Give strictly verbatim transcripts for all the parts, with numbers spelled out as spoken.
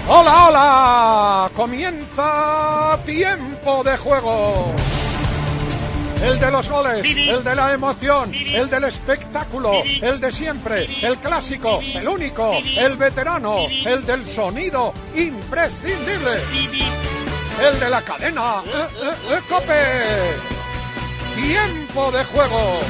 ¡Hola, hola! Comienza Tiempo de Juego. El de los goles, el de la emoción, el del espectáculo, el de siempre, el clásico, el único, el veterano, el del sonido imprescindible, el de la cadena eh, eh, eh, COPE. Tiempo de Juego.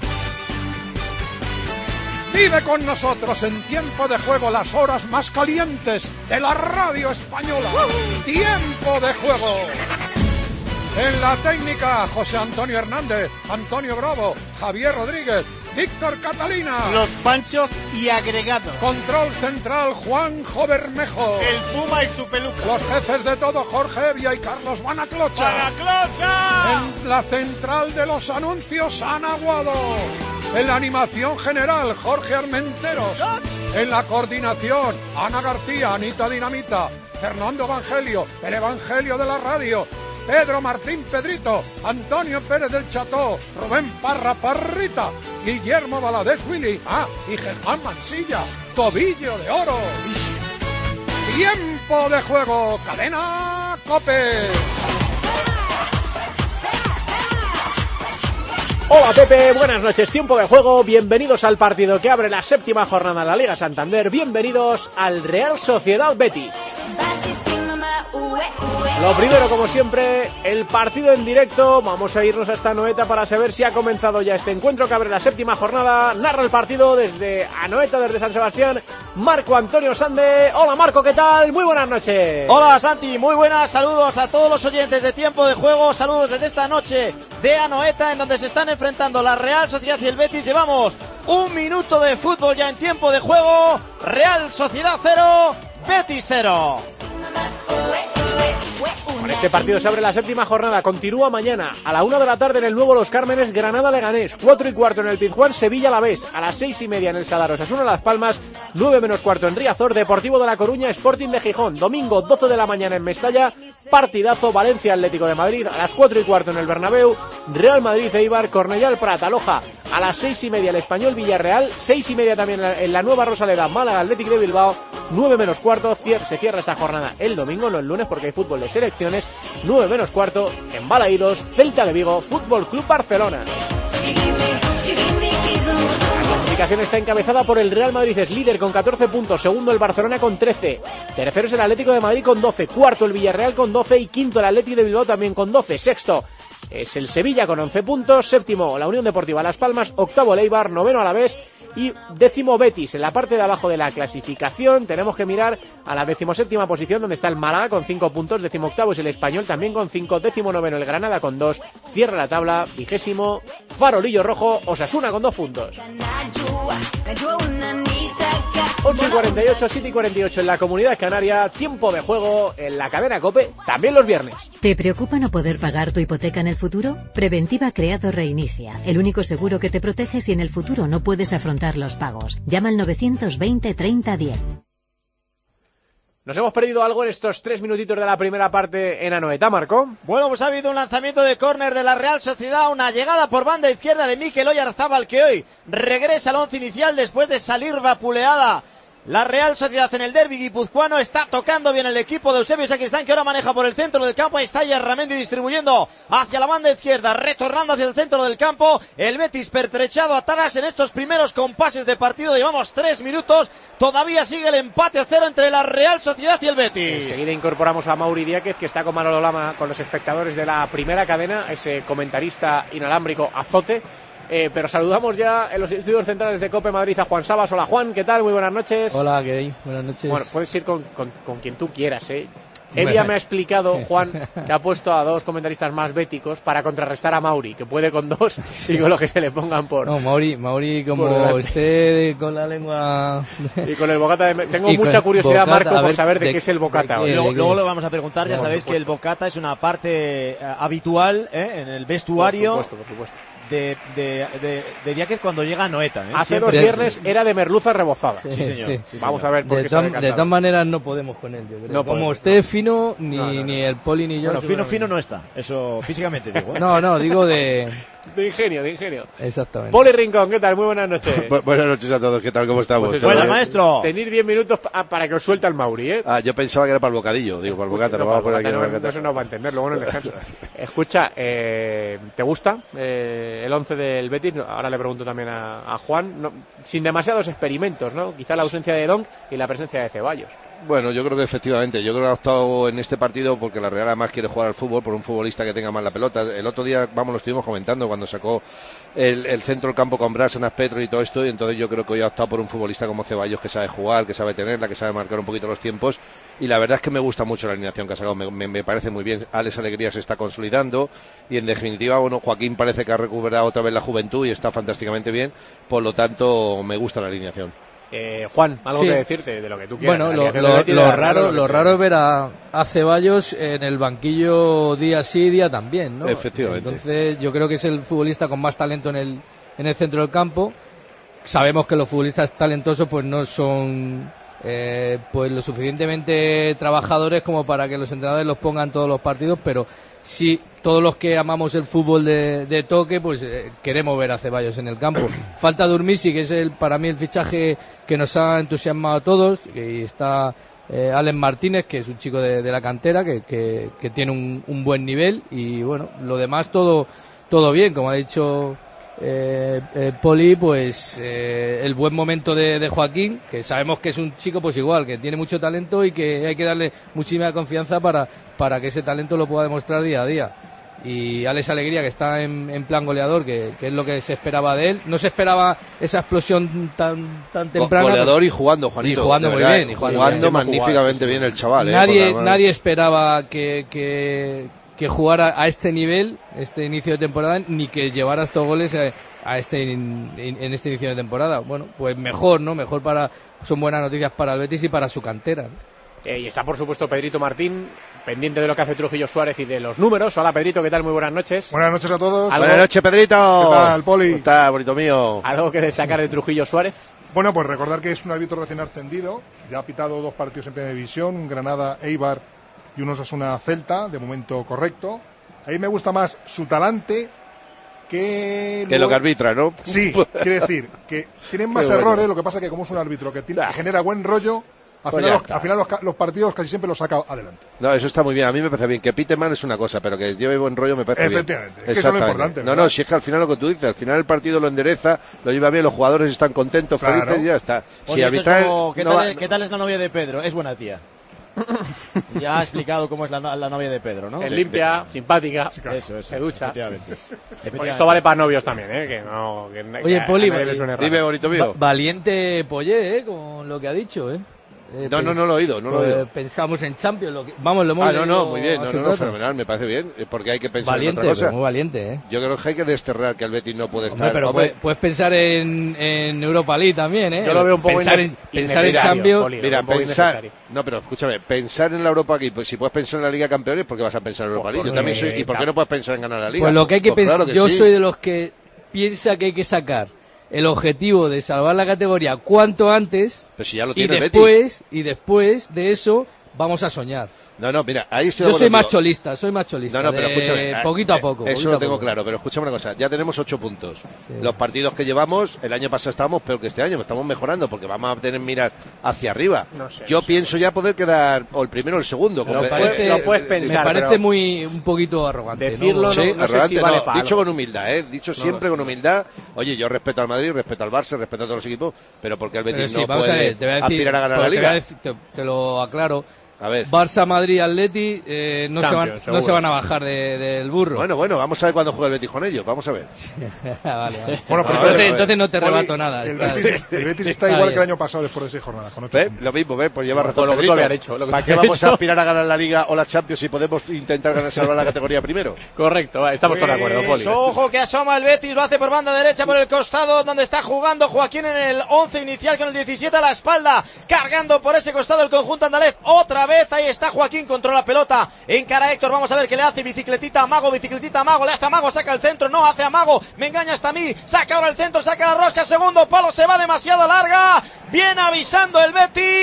Vive con nosotros en Tiempo de Juego las horas más calientes de la radio española. Tiempo de Juego. En la técnica, José Antonio Hernández, Antonio Bravo, Javier Rodríguez, Víctor Catalina. Los Panchos y agregados. Control central, Juanjo Bermejo. El Puma y su peluca. Los jefes de todo, Jorge Evia y Carlos Banaclocha. ¡Banaclocha! En la central de los anuncios, Ana Guado. En la animación general, Jorge Armenteros. En la coordinación, Ana García, Anita Dinamita, Fernando Evangelio, el Evangelio de la radio, Pedro Martín Pedrito, Antonio Pérez del Cható, Rubén Parra Parrita, Guillermo Valadez Willy, ah, y Germán Mansilla, Tobillo de Oro. Tiempo de Juego, cadena COPE. Hola Pepe, buenas noches, Tiempo de Juego, bienvenidos al partido que abre la séptima jornada de la Liga Santander, bienvenidos al Real Sociedad Betis. Lo primero, como siempre, el partido en directo. Vamos a irnos hasta Anoeta para saber si ha comenzado ya este encuentro que abre la séptima jornada. Narra el partido desde Anoeta, desde San Sebastián, Marco Antonio Sande. Hola Marco, ¿qué tal? Muy buenas noches. Hola Santi, muy buenas, saludos a todos los oyentes de Tiempo de Juego. Saludos desde esta noche de Anoeta, en donde se están enfrentando la Real Sociedad y el Betis. Llevamos un minuto de fútbol ya en Tiempo de Juego. Real Sociedad cero, Betis cero. Con este partido se abre la séptima jornada. Continúa mañana a la una de la tarde en el nuevo Los Cármenes, Granada Leganés, cuatro y cuarto en el Pizjuán, Sevilla Alavés, a las seis y media en el Sadar Osasuna Las Palmas, nueve menos cuarto en Riazor, Deportivo de La Coruña, Sporting de Gijón. Domingo doce de la mañana en Mestalla, partidazo, Valencia Atlético de Madrid, a las cuatro y cuarto en el Bernabéu, Real Madrid Eibar, Cornellá el Prat, Aloja, a las seis y media el Español Villarreal, seis y media también en la Nueva Rosaleda, Málaga Atlético de Bilbao, nueve menos cuarto, se cierra esta jornada el domingo, no el lunes porque hay fútbol de selecciones, nueve menos cuarto, en Balaídos, Celta de Vigo, Fútbol Club Barcelona. La clasificación está encabezada por el Real Madrid, es líder con catorce puntos, segundo el Barcelona con trece, tercero es el Atlético de Madrid con doce, cuarto el Villarreal con doce y quinto el Atlético de Bilbao también con doce, sexto es el Sevilla con once puntos, séptimo la Unión Deportiva Las Palmas, octavo el Eibar, noveno Alavés y décimo Betis. En la parte de abajo de la clasificación tenemos que mirar a la decimoséptima posición donde está el Málaga con cinco puntos, décimo octavo es el Español también con cinco, décimo noveno el Granada con dos, cierra la tabla, vigésimo Farolillo Rojo, Osasuna con dos puntos. ocho y cuarenta y ocho, siete y cuarenta y ocho en la Comunidad Canaria, Tiempo de Juego en la cadena COPE, también los viernes. ¿Te preocupa no poder pagar tu hipoteca en el futuro? Preventiva Creado Reinicia, el único seguro que te protege si en el futuro no puedes afrontar los pagos. Llama al novecientos veinte treinta diez. Nos hemos perdido algo en estos tres minutitos de la primera parte en Anoeta, Marco. Bueno, pues ha habido un lanzamiento de córner de la Real Sociedad, una llegada por banda izquierda de Mikel Oyarzábal, que hoy regresa al once inicial después de salir vapuleada. La Real Sociedad en el derbi guipuzcoano, está tocando bien el equipo de Eusebio Sacristán, que ahora maneja por el centro del campo. Ahí está Yarramendi distribuyendo hacia la banda izquierda, retornando hacia el centro del campo. El Betis pertrechado atrás en estos primeros compases de partido. Llevamos tres minutos, todavía sigue el empate a cero entre la Real Sociedad y el Betis. Enseguida incorporamos a Mauri Díaz, que está con Manolo Lama, con los espectadores de la primera cadena, ese comentarista inalámbrico Azote. Eh, pero saludamos ya en los estudios centrales de COPE Madrid a Juan Sabas. Hola Juan, ¿qué tal? Muy buenas noches. Hola, ¿qué hay? Buenas noches. Bueno, puedes ir con, con, con quien tú quieras, ¿eh? Evia me ha explicado, Juan, que ha puesto a dos comentaristas más béticos para contrarrestar a Mauri, que puede con dos y con lo que se le pongan por... No, Mauri, Mauri como esté con la lengua... Y con el bocata de... Tengo y mucha curiosidad, bocata, Marco, por ver, saber de, de qué es el bocata. Qué, luego, luego lo vamos a preguntar, ya no, sabéis que el bocata es una parte eh, habitual eh, en el vestuario. Por supuesto, por supuesto. De, de, de, de Díaz cuando llega a Noeta. ¿eh? Hace Siempre... dos viernes era de merluza rebozada. Sí, sí señor. Sí, sí, Vamos señor. a ver por de qué tam, se De todas maneras no podemos con él, yo creo. No Como podemos, esté no. fino, ni, no, no, no. ni el Poli ni yo... Bueno, fino, fino no está. Eso físicamente digo. ¿eh? No, no, digo de... De ingenio, de ingenio. Exactamente. Poli Rincón, ¿qué tal? Muy buenas noches. Bu buenas noches a todos, ¿qué tal? ¿Cómo estamos? Pues Buenas, maestro. Tenéis diez minutos pa para que os suelte el Mauri, ¿eh? Ah, yo pensaba que era para el bocadillo. Digo, para el bocata, no, lo vamos a poner aquí en no, el no, bocata. eso no va a entender, luego en el descanso. Escucha, eh, ¿te gusta eh, el once del Betis? Ahora le pregunto también a, a Juan. No, sin demasiados experimentos, ¿no? Quizá la ausencia de Donk y la presencia de Ceballos. Bueno, yo creo que efectivamente, yo creo que ha optado en este partido porque la Real además quiere jugar al fútbol por un futbolista que tenga más la pelota. El otro día, vamos, lo estuvimos comentando cuando sacó el, el centro del campo con Bárcenas, Petro y todo esto, y entonces yo creo que hoy ha optado por un futbolista como Ceballos que sabe jugar, que sabe tenerla, que sabe marcar un poquito los tiempos, y la verdad es que me gusta mucho la alineación que ha sacado, me, me, me parece muy bien. Alex Alegría se está consolidando y en definitiva, bueno, Joaquín parece que ha recuperado otra vez la juventud y está fantásticamente bien, por lo tanto me gusta la alineación. Eh, Juan, algo Sí. que decirte de lo que tú quieras. Bueno, lo, La lo, alineación de lo Betis, raro, lo lo que raro es ver a, a Ceballos en el banquillo día sí, día también, ¿no? Efectivamente. Entonces, yo creo que es el futbolista con más talento en el, en el centro del campo. Sabemos que los futbolistas talentosos pues no son eh, pues lo suficientemente trabajadores como para que los entrenadores los pongan todos los partidos, pero sí, todos los que amamos el fútbol de, de toque, pues eh, queremos ver a Ceballos en el campo. Falta Durmisi, que es el para mí el fichaje que nos ha entusiasmado a todos, y está eh, Alex Martínez, que es un chico de, de la cantera, que, que, que tiene un, un buen nivel, y bueno, lo demás todo, todo bien, como ha dicho eh, eh, Poli, pues eh, el buen momento de, de Joaquín, que sabemos que es un chico pues igual, que tiene mucho talento y que hay que darle muchísima confianza para, para que ese talento lo pueda demostrar día a día. Y Alex Alegría, que está en, en plan goleador, que, que es lo que se esperaba de él. No se esperaba esa explosión tan tan temprana. Goleador y jugando, Juanito. Y jugando muy bien. Y jugando, jugando bien. magníficamente bien el chaval. Nadie, eh, nadie esperaba que, que, que jugara a este nivel, este inicio de temporada, ni que llevara estos goles a, a este in, in, en este inicio de temporada. Bueno, pues mejor, ¿no? Mejor para, son buenas noticias para el Betis y para su cantera, ¿no? Eh, y está, por supuesto, Pedrito Martín, pendiente de lo que hace Trujillo Suárez y de los números. Hola, Pedrito, ¿qué tal? Muy buenas noches. Buenas noches a todos. ¿Algo? Buenas noches, Pedrito. ¿Qué tal, Poli? ¿Cómo está, bonito mío? ¿Algo que destacar de Trujillo Suárez? Bueno, pues recordar que es un árbitro recién ascendido. Ya ha pitado dos partidos en primera división, un Granada Eibar y un Osasuna Celta, de momento correcto. A mí me gusta más su talante que... Que lo que arbitra, ¿no? Sí, quiere decir que tienen más Qué bueno. errores, lo que pasa que como es un árbitro que, tiene, Ah. que genera buen rollo, al Pues final, ya los, está. al final los, los partidos casi siempre los saca adelante. No, eso está muy bien. A mí me parece bien. Que pite mal es una cosa, pero que lleve buen rollo me parece Efectivamente, bien. es que eso es lo Exactamente. importante, No, ¿verdad? no, si es que al final lo que tú dices, al final el partido lo endereza, lo lleva bien, los jugadores están contentos, Claro. felices y ya está. Oye, Si esto es arbitrar, como, ¿qué, no tal, va- es- ¿Qué tal es la novia de Pedro? Es buena tía. Ya ha explicado cómo es la, no- la novia de Pedro, ¿no? Es limpia, simpática, Eso, eso. se ducha. Efectivamente. Porque Efectivamente. esto vale para novios también, ¿eh? Que no, que, Oye, que Poli, a nadie le suene raro. Dime, bonito mío. Va- valiente Poyet, ¿eh? Con lo que ha dicho, ¿eh? Eh, No, no, pens- no lo he oído, no lo he pues oído. Pensamos en Champions, lo que, vamos, lo hemos Ah, no, no, leído muy bien, no, hace no, un no, rato. fenomenal, me parece bien, eh, porque hay que pensar Valiente, en otra cosa. pero muy valiente, ¿eh? Yo creo que hay que desterrar que el Betis no puede Hombre, estar. pero Hombre, puedes, puedes pensar en, en Europa League también, ¿eh? Yo lo veo un poco pensar inne- en, pensar en innecesario, Champions. Poli. Mira, un poco pensar, innecesario. no, pero escúchame, pensar en la Europa League, pues si puedes pensar en la Liga de Campeones, ¿por qué vas a pensar en Europa Pues League? Yo porque también soy, ¿y por qué no puedes pensar en ganar la Liga? Pues lo que hay que Pues pensar, claro que yo sí. soy de los que piensa que hay que sacar el objetivo de salvar la categoría cuanto antes Pero si ya lo y tiene el Betis. después y después de eso vamos a soñar. No, no, mira, ahí estoy Yo de soy acuerdo más contigo. cholista, soy más cholista. No, no, pero de escúchame. eh, poquito a eh, poco. Eso poquito lo a tengo poco. claro, pero escúchame una cosa. Ya tenemos ocho puntos. Sí. Los partidos que llevamos, el año pasado estábamos peor que este año, estamos mejorando porque vamos a tener miras hacia arriba. No sé, Yo no sé. pienso ya poder quedar o el primero o el segundo. Lo Comple- parece- eh, lo puedes eh, pensar, Me parece pero- muy un poquito arrogante. Decirlo ¿no? no- Sí, sé si arrogante, vale no, para dicho algo. con humildad, ¿eh? Dicho siempre con humildad. Oye, yo respeto al Madrid, respeto al Barça, respeto a todos los equipos, pero porque el Pero Betis sí, no vamos a puede ver, te voy a decir, aspirar a ganar la pues te, voy a Liga. decir- te, te lo aclaro. A ver. Barça, Madrid, Atleti eh, no, se van, Champions, no seguro. se van a bajar de- del burro. Bueno, bueno, vamos a ver cuándo juega el Betis con ellos, vamos a ver. vale, vale. Bueno, pero A ver, entonces, a ver. entonces no te Poli, rebato nada. El está- Betis, el Betis está Está igual bien. que el año pasado después de seis jornadas. Con ocho ¿Ves? puntos. Lo mismo, ¿ves? Pues lleva Lo- razón lo que tú Pedrito. habías dicho, lo que ¿Para tú qué habías vamos a dicho? aspirar a ganar la Liga o la Champions si podemos intentar ganar, salvar la categoría primero? Correcto, va, estamos todos de acuerdo, Pues, Poli. ojo que asoma el Betis, lo hace por banda derecha por el costado donde está jugando Joaquín en el once inicial con el diecisiete a la espalda, cargando por ese costado el conjunto andaluz. Otra vez ahí está Joaquín, controla la pelota, encara a Héctor, vamos a ver qué le hace, bicicletita a Mago, bicicletita a Mago, le hace a Mago, saca el centro, no hace a Mago, me engaña hasta a mí, saca ahora el centro, saca la rosca, segundo palo, se va demasiado larga, viene avisando el Betis.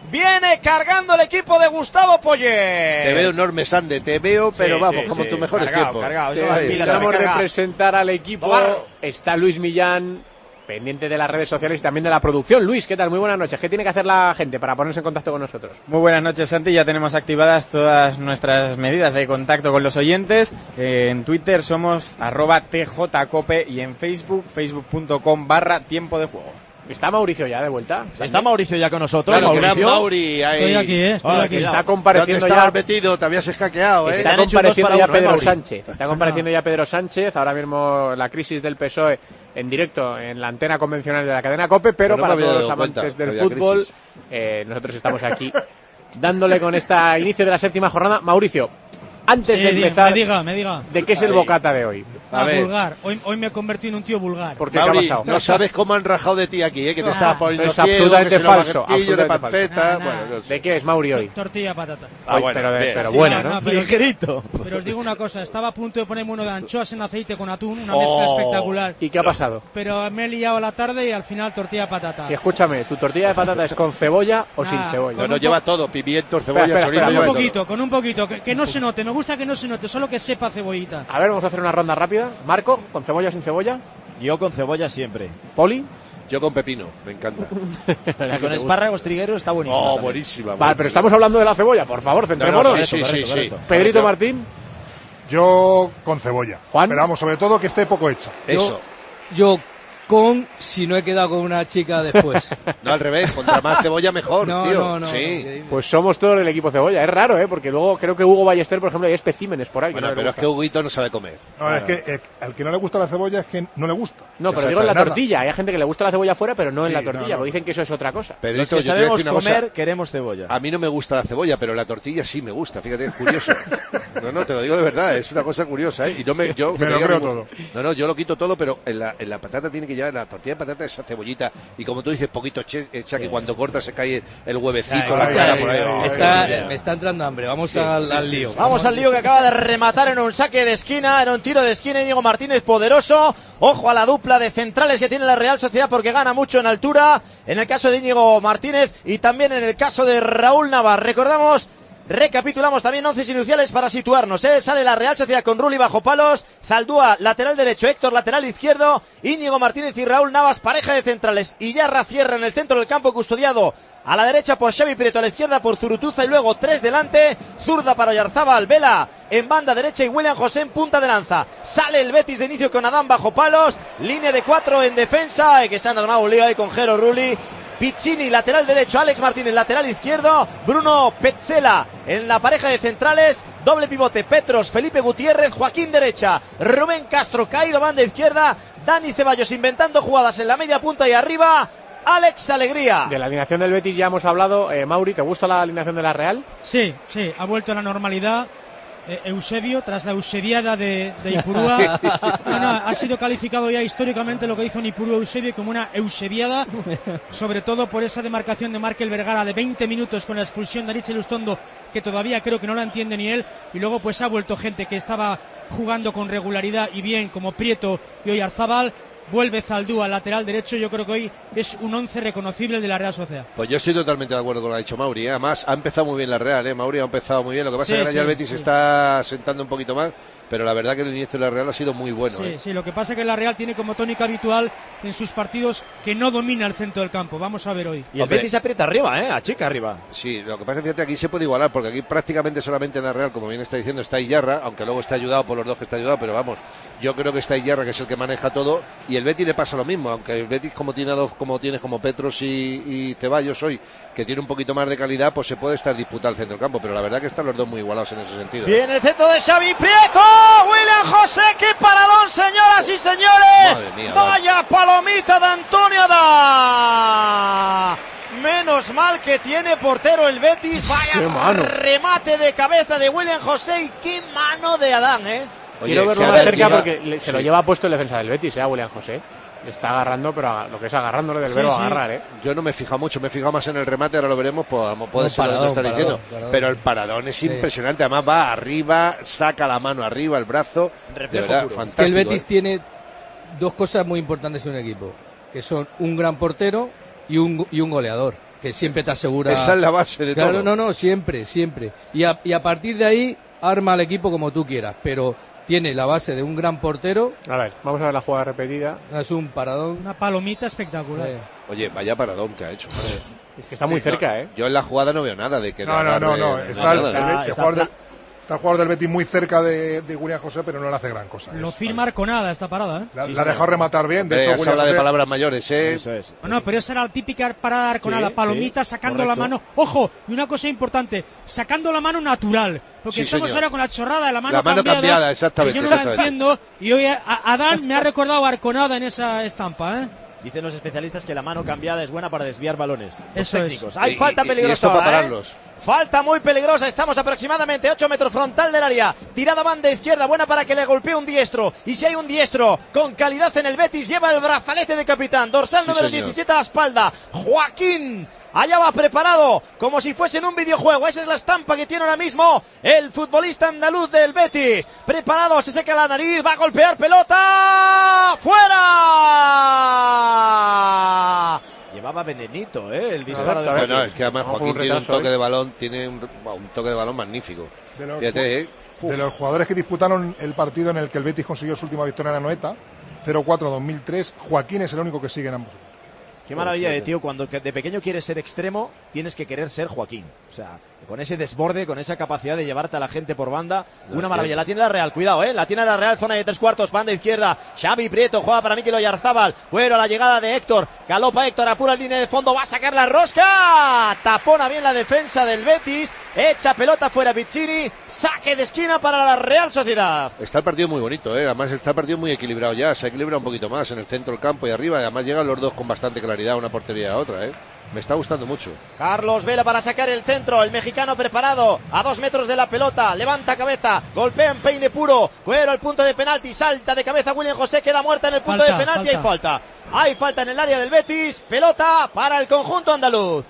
Viene cargando el equipo de Gustavo Poyet. Te veo enorme, Sande, te veo, pero Sí, vamos, sí, como sí. tus mejores Cargado, tiempos. cargado. Eso las pilas, Terminamos me de carga. presentar al equipo. Tobarro. Está Luis Millán, pendiente de las redes sociales y también de la producción. Luis, ¿qué tal? Muy buenas noches. ¿Qué tiene que hacer la gente para ponerse en contacto con nosotros? Muy buenas noches, Santi. Ya tenemos activadas todas nuestras medidas de contacto con los oyentes. Eh, en Twitter somos arroba tjcope y en Facebook, facebook.com barra tiempo de juego. ¿Está Mauricio ya de vuelta? Está Mauricio ya con nosotros. Claro, gran Mauricio. Mauri. Ahí. Estoy aquí, eh. Estoy Ah, aquí. Está ¿Dónde compareciendo estabas ya. metido? Te habías escaqueado, ¿eh? Está han hecho un dos compareciendo para ya uno, ¿eh, Pedro Mauri? Sánchez. Está compareciendo ya Pedro Sánchez. Ahora mismo la crisis del P S O E en directo en la antena convencional de la cadena COPE, pero Pero no para me había todos los dado cuenta amantes que del había fútbol, crisis. eh, nosotros estamos aquí dándole con este inicio de la séptima jornada. Mauricio, antes Sí, de di- empezar, me diga, me diga. ¿de qué es el Ahí. bocata de hoy? A Ah, ver. vulgar. Hoy, hoy me he convertido en un tío vulgar. ¿Por qué? ¿Qué ha Mauri, pasado? no sabes cómo han rajado de ti aquí, ¿eh? Que te Ah, estaba poniendo es ciego, absolutamente que si no falso, martillo de absolutamente panceta, falso. Nah, nah. bueno, no sé. ¿De qué es Mauri hoy? Tortilla patata. Ah, Hoy, bueno, pero de- bien. pero Sí, buena, no, ¿no? no, pero, Ligerito. pero os digo una cosa, estaba a punto de ponerme uno de anchoas en aceite con atún, una Oh. mezcla espectacular. ¿Y qué ha pasado? Pero me he liado a la tarde y al final tortilla patata. Y escúchame, ¿tu tortilla de patata es con cebolla o Nah, sin cebolla? No, no, un lleva po- todo, pimientos, cebolla, espera, chorizo, espera, Con lleva un todo. poquito, con un poquito, que, que no se note, me gusta que no se note, solo que sepa cebollita. A ver, vamos a hacer una ronda rápida. Marco, ¿con cebolla o sin cebolla? Yo con cebolla siempre. Poli. Yo con pepino, me encanta. Y con espárragos trigueros está buenísimo. Oh, también. buenísima. Vale, pero estamos hablando de la cebolla, por favor, No, centrémonos. no, sí, sí, sí, correcto, sí. correcto. Pedrito Correcto. Martín. Yo con cebolla. Juan. Pero vamos, sobre todo que esté poco hecha. Eso. Yo con, si no he quedado con una chica después. No, al revés, contra más cebolla mejor, No, tío. no, no. Sí. Pues somos todo el equipo cebolla. Es raro, ¿eh? Porque luego creo que Hugo Ballester, por ejemplo, hay especímenes por ahí. que Bueno, no le pero es gusta. que Huguito no sabe comer. No, es que eh, al que no le gusta la cebolla es que no le gusta. No, O sea, pero digo en la nada. tortilla. Hay gente que le gusta la cebolla fuera, pero no en Sí, la no, tortilla. no. Porque dicen que eso es otra cosa. Pedrito, Los que yo te voy a sabemos decir una comer, cosa. queremos cebolla. A mí no me gusta la cebolla, pero la tortilla sí me gusta. Fíjate, es curioso. No, no, te lo digo de verdad, es una cosa curiosa, ¿eh? Y no me, yo, Me que lo diga creo ningún- todo. No, no, yo lo quito todo, pero en la, en la patata tiene que llevar, la tortilla de patata, esa cebollita. Y como tú dices, poquito che- hecha, que cuando corta se cae el huevecito, la ay, cara ay, por ahí. ay, Oh, Está- qué bien. me está entrando hambre. Vamos al, al lío. Vamos al lío que acaba de rematar en un saque de esquina, en un tiro de esquina, Íñigo Martínez poderoso. Ojo a la dupla de centrales que tiene la Real Sociedad porque gana mucho en altura. En el caso de Íñigo Martínez y también en el caso de Raúl Navas. Recordamos, recapitulamos también once iniciales para situarnos. ¿eh? Sale la Real Sociedad con Rulli bajo palos, Zaldúa lateral derecho, Héctor lateral izquierdo, Íñigo Martínez y Raúl Navas pareja de centrales. Y Yarra cierra en el centro del campo custodiado a la derecha por Xavi Prieto, a la izquierda por Zurutuza y luego tres delante, zurda para Oyarzábal, Vela en banda derecha y William José en punta de lanza. Sale el Betis de inicio con Adán bajo palos, línea de cuatro en defensa, eh, que se han armado un lío ahí con Jero Rulli. Piccini, lateral derecho, Alex Martínez, lateral izquierdo, Bruno Petzela en la pareja de centrales, doble pivote, Petros, Felipe Gutiérrez, Joaquín derecha, Rubén Castro, caído banda izquierda, Dani Ceballos inventando jugadas en la media punta y arriba, Alex Alegría. De la alineación del Betis ya hemos hablado. Eh, Mauri, ¿te gusta la alineación de la Real? Sí, sí, ha vuelto a la normalidad. Eh, Eusebio, tras la eusebiada de, de Ipurúa, no, no, ha sido calificado ya históricamente lo que hizo en Ipurúa Eusebio como una eusebiada, sobre todo por esa demarcación de Markel Vergara de veinte minutos con la expulsión de Aritz Elustondo, que todavía creo que no la entiende ni él, y luego pues ha vuelto gente que estaba jugando con regularidad y bien, como Prieto y Oyarzábal. Vuelve Zaldúa, lateral derecho. Yo creo que hoy es un once reconocible de la Real Sociedad. Pues yo estoy totalmente de acuerdo con lo que ha dicho Mauri, ¿eh? Además ha empezado muy bien la Real, ¿eh? Mauri ha empezado muy bien, lo que pasa Sí, es que ahora sí, ya el Betis sí. se está sentando un poquito más, pero la verdad que el inicio de la Real ha sido muy bueno, Sí, ¿eh? sí, lo que pasa es que la Real tiene como tónica habitual en sus partidos que no domina el centro del campo. Vamos a ver hoy. Y el Hombre. Betis se aprieta arriba, ¿eh? Achica arriba. Sí, lo que pasa es que fíjate, aquí se puede igualar, porque aquí prácticamente solamente en la Real, como bien está diciendo, está Iyarra, aunque luego está ayudado por los dos que está ayudado, pero vamos, yo creo que está Iyarra, que es el que maneja todo, y el Betis le pasa lo mismo, aunque el Betis como tiene a dos, como tienes como Petros y, y Ceballos hoy, que tiene un poquito más de calidad, pues se puede estar disputando el centro del campo, pero la verdad que están los dos muy igualados en ese sentido. Viene el centro de Xavi Prieto, William José, qué paradón, señoras y señores. Madre mía, Vaya palomita de Antonio Adán. Menos mal que tiene portero el Betis. Vaya ¡Qué mano! remate de cabeza de William José y qué mano de Adán, ¿eh? Oye, Quiero verlo que a más ver, cerca lleva- porque le- se lo sí. lleva puesto el defensa del Betis, ¿eh? A William José. Le está agarrando, pero a- lo que es agarrándole del Sí, verbo sí. agarrar, ¿eh? Yo no me he fijado mucho, me he fijado más en el remate, ahora lo veremos, pues vamos, puede Un ser lo que paradón, me está paradón, diciendo. paradón. Pero el paradón es Sí. impresionante, además va arriba, saca la mano arriba, el brazo, de Reflejo verdad, puro. fantástico. Es que el Betis ¿eh? tiene dos cosas muy importantes en un equipo, que son un gran portero y un, y un goleador. que siempre te asegura. Esa es la base de claro, todo. No, no, siempre, siempre. Y a, y a partir de ahí, arma al equipo como tú quieras, pero tiene la base de un gran portero. A ver, vamos a ver la jugada repetida. Es un paradón. Una palomita espectacular. Eh. Oye, vaya paradón que ha hecho. Madre. Es que está muy Sí, cerca, no, ¿eh? Yo en la jugada no veo nada de que... No, no, no, no. Está, el, nada, el, el jugador del, está el jugador del Betis muy cerca de, de William José, pero no le hace gran cosa. Lo Es- firma Arconada esta parada, ¿eh? La, Sí, la ha sí. dejado rematar bien. De Hombre, hecho, has William hablado de José- palabras mayores, ¿eh? Eso es. No, no, pero esa era la típica parada de Arconada, Sí, palomita sí, sacando la correcto. mano. Ojo, y una cosa importante, sacando la mano natural, porque Sí, estamos señor. ahora con la chorrada de la mano La mano cambiada, cambiada, exactamente, que yo no la exactamente. entiendo, y hoy a- a- Adán me ha recordado a Arconada en esa estampa, ¿eh? Dicen los especialistas que la mano cambiada es buena para desviar balones. Los Eso es. técnicos. Hay Y- falta y- y peligrosa esto para ahora, ¿eh? pararlos. Falta muy peligrosa. Estamos aproximadamente ocho metros frontal del área. Tirada banda izquierda, buena para que le golpee un diestro. Y si hay un diestro con calidad en el Betis, lleva el brazalete de capitán. Dorsal Sí, número señor. diecisiete a la espalda. Joaquín. Allá va preparado, como si fuese en un videojuego. Esa es la estampa que tiene ahora mismo el futbolista andaluz del Betis. Preparado, se seca la nariz, va a golpear pelota. ¡Fuera! Llevaba venenito, ¿eh? El disparo de Bueno, Betis. es que además Ojo, Joaquín un tiene un retraso, toque ¿eh? de balón, tiene un, un toque de balón magnífico. De los, Fíjate, ¿eh? de los jugadores que disputaron el partido en el que el Betis consiguió su última victoria en Anoeta, cero cuatro dos mil tres, Joaquín es el único que sigue en ambos. Qué maravilla de tío, cuando de pequeño quieres ser extremo, tienes que querer ser Joaquín. O sea, con ese desborde, con esa capacidad de llevarte a la gente por banda, una maravilla. La tiene la Real, cuidado, eh, la tiene la Real, zona de tres cuartos, banda izquierda, Xavi Prieto, juega para Mikel Oyarzábal, bueno, la llegada de Héctor, galopa Héctor, apura en línea de fondo, va a sacar la rosca, tapona bien la defensa del Betis, echa pelota fuera Piccini, saque de esquina para la Real Sociedad. Está el partido muy bonito, ¿eh? Además está el partido muy equilibrado ya, se equilibra un poquito más en el centro del campo y arriba, y además llegan los dos con bastante claridad, una portería a otra, ¿eh? Me está gustando mucho. Carlos Vela para sacar el centro, el mexicano preparado a dos metros de la pelota, levanta cabeza, golpea en peine puro, Cuero al punto de penalti, salta de cabeza William José, queda muerta en el punto Falta, de penalti, falta. hay falta, hay falta en el área del Betis, pelota para el conjunto andaluz.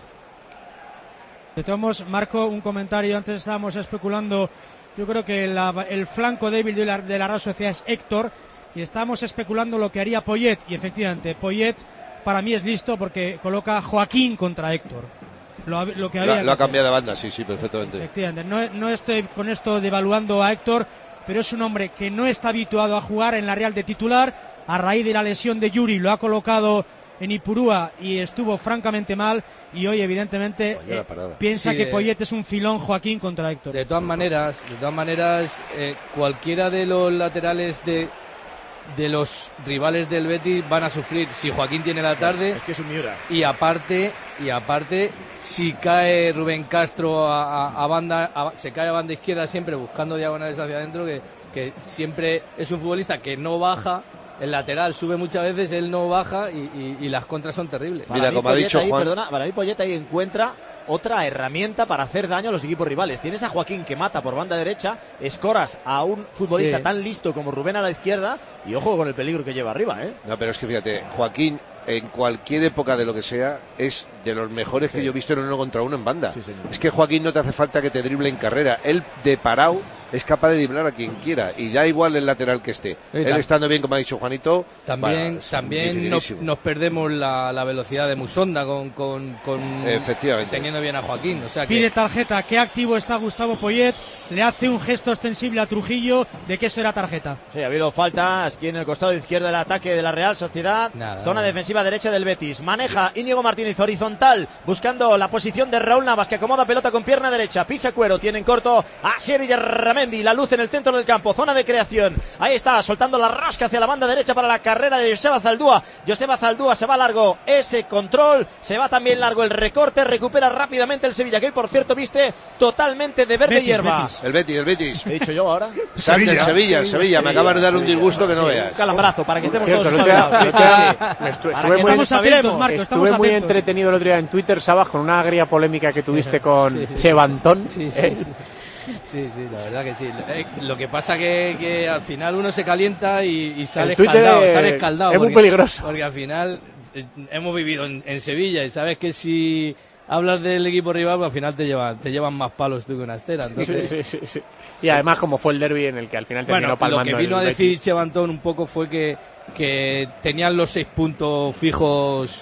De todos modos, Marco, un comentario, antes estábamos especulando, yo creo que la- el flanco débil de la, de la Real Sociedad es Héctor, y estábamos especulando lo que haría Poyet, y efectivamente, Poyet para mí es listo porque coloca a Joaquín contra Héctor. Lo, lo que Lo, había lo que ha hacer. cambiado de banda, sí, sí, perfectamente. Efectivamente, no, no estoy con esto devaluando a Héctor, pero es un hombre que no está habituado a jugar en la Real de titular. A raíz de la lesión de Yuri lo ha colocado en Ipurúa y estuvo francamente mal, y hoy evidentemente Vaya la eh, parada. piensa Sí, que de- Poyet es un filón Joaquín contra Héctor. De todas maneras, de todas maneras, eh, cualquiera de los laterales de de los rivales del Betis van a sufrir si Joaquín tiene la tarde. Es que es un Miura. Y aparte, y aparte, si cae Rubén Castro a, a- a banda, a- se cae a banda izquierda siempre buscando diagonales hacia adentro, que, que siempre es un futbolista que no baja, el lateral sube muchas veces, él no baja y, y- y las contras son terribles. Para Mira, mí, como ha Poyet dicho ahí, Juan- perdona, para mí Poyet ahí encuentra otra herramienta para hacer daño a los equipos rivales. Tienes a Joaquín que mata por banda derecha, escoras a un futbolista Sí. tan listo como Rubén a la izquierda, y ojo con el peligro que lleva arriba, ¿eh? No, pero es que fíjate, Joaquín, en cualquier época de lo que sea, es de los mejores que yo he visto en uno contra uno en banda. Sí, señor. Es que Joaquín no te hace falta que te drible en carrera. Él, de parado, es capaz de driblar a quien quiera. Y da igual el lateral que esté. Sí, Él tam- estando bien, como ha dicho Juanito. También, bueno, es también nos, dificilísimo. nos perdemos la, la velocidad de Musonda con, con, con Efectivamente. teniendo bien a Joaquín. O sea que Pide tarjeta, qué activo está Gustavo Poyet, le hace un gesto extensible a Trujillo, ¿de qué será tarjeta? Sí, ha habido faltas aquí en el costado izquierdo del ataque de la Real Sociedad. Nada, Zona nada. defensiva derecha del Betis. Maneja Íñigo Martínez horizontal, buscando la posición de Raúl Navas, que acomoda pelota con pierna derecha. Pisa Cuero, tiene en corto a Sier Villarramendi. La luz en el centro del campo, zona de creación. Ahí está, soltando la rosca hacia la banda derecha para la carrera de Joseba Zaldúa. Joseba Zaldúa se va largo ese control, se va también largo el recorte, recupera rápidamente el Sevilla, que hoy por cierto viste totalmente de verde Betis, hierba. Betis. El Betis, el Betis. He dicho yo ahora. Sal del Sevilla, el Sevilla. Me acabas de dar un Sevilla. disgusto que no Sí, veas. un calambrazo para que estemos Cierto, todos el otro día- espabilados. el Sí, otro sí, día sí. me estuve- Para estuve que muy- nos Estamos atentos, espabilemos. Marco, estamos Estuve muy atentos. entretenido el otro día en Twitter, Sabas, con una agria polémica que tuviste con Sí, sí. Chevantón. Sí, sí, ¿eh? sí. Sí, sí, la verdad que sí. Eh, Lo que pasa que, que al final uno se calienta y, y sale El Twitter escaldado, es- sale escaldado. es muy porque- peligroso. Porque al final eh, hemos vivido en, en Sevilla y sabes que si hablas del equipo rival, pues al final te llevan, te llevan más palos tú que una estera. Sí, Entonces, sí, sí, sí. Y además, como fue el derbi en el que al final terminó bueno, lo palmando que vino el a Betis. decir Chevantón un poco fue que, que tenían los seis puntos fijos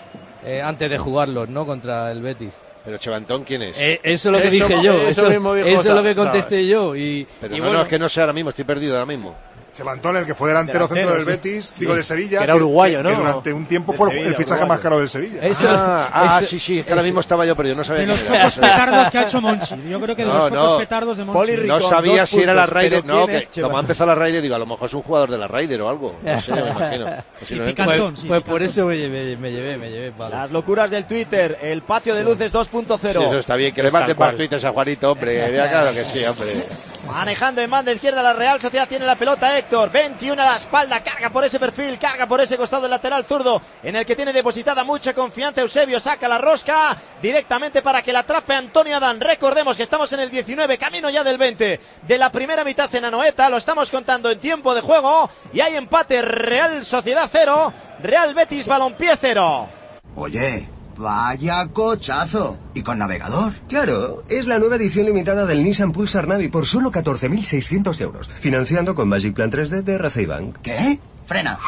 eh, antes de jugarlos, ¿no? Contra el Betis. Pero Chevantón, ¿quién es? Eh, eso es lo que Eso- dije yo, eso eso, mismo dijo eso es lo Sa- que contesté yo. Y, Pero y no, bueno, no, es que no sé ahora mismo, estoy perdido ahora mismo. Chevantón, el que fue delantero, Delantero, centro del sí. Betis, digo de Sevilla, Que era uruguayo, ¿no? que durante un tiempo De fue Sevilla, el fichaje uruguayo. más caro del Sevilla. Eso- ah, ah, eso- sí, sí, es que ahora mismo estaba yo perdido, no sabía De quién los era. pocos petardos que ha hecho Monchi. Yo creo que de No, los pocos no. petardos de Monchi. Poli No Ricón, sabía dos si era la puntos, Raider, pero no, ¿quién que es Chevantón? como ha empezado la Raider, digo, a lo mejor es un jugador de la Raider o algo. No sé, me imagino. Posiblemente. Cantón, pues, sí, pues por Cantón. eso me llevé, me llevé, me llevé. Vale. Las locuras del Twitter, el patio de luces dos punto cero. Sí, eso está bien, que le Es tal manden más cual. tweets a Juanito, hombre. Ya, claro que sí, hombre. Manejando en banda izquierda la Real Sociedad, tiene la pelota Héctor, veintiuno a la espalda, carga por ese perfil, carga por ese costado del lateral zurdo, en el que tiene depositada mucha confianza Eusebio, saca la rosca directamente para que la atrape Antonio Adán. Recordemos que estamos en el diecinueve, camino ya del veinte de la primera mitad en Anoeta, lo estamos contando en tiempo de juego y hay empate, Real Sociedad cero, Real Betis Balompié cero. Oye, vaya cochazo. ¿Y con navegador? Claro, es la nueva edición limitada del Nissan Pulsar Navi por solo catorce mil seiscientos euros. Financiando con Magic Plan tres D de R C I Bank. ¿Qué? Frena.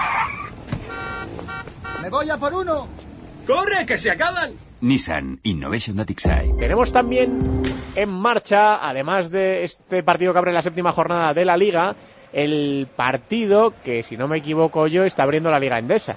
Me voy a por uno. ¡Corre, que se acaban! Nissan Innovation That Excites. Tenemos también en marcha, además de este partido que abre la séptima jornada de la Liga, el partido que, si no me equivoco yo, está abriendo la Liga Endesa.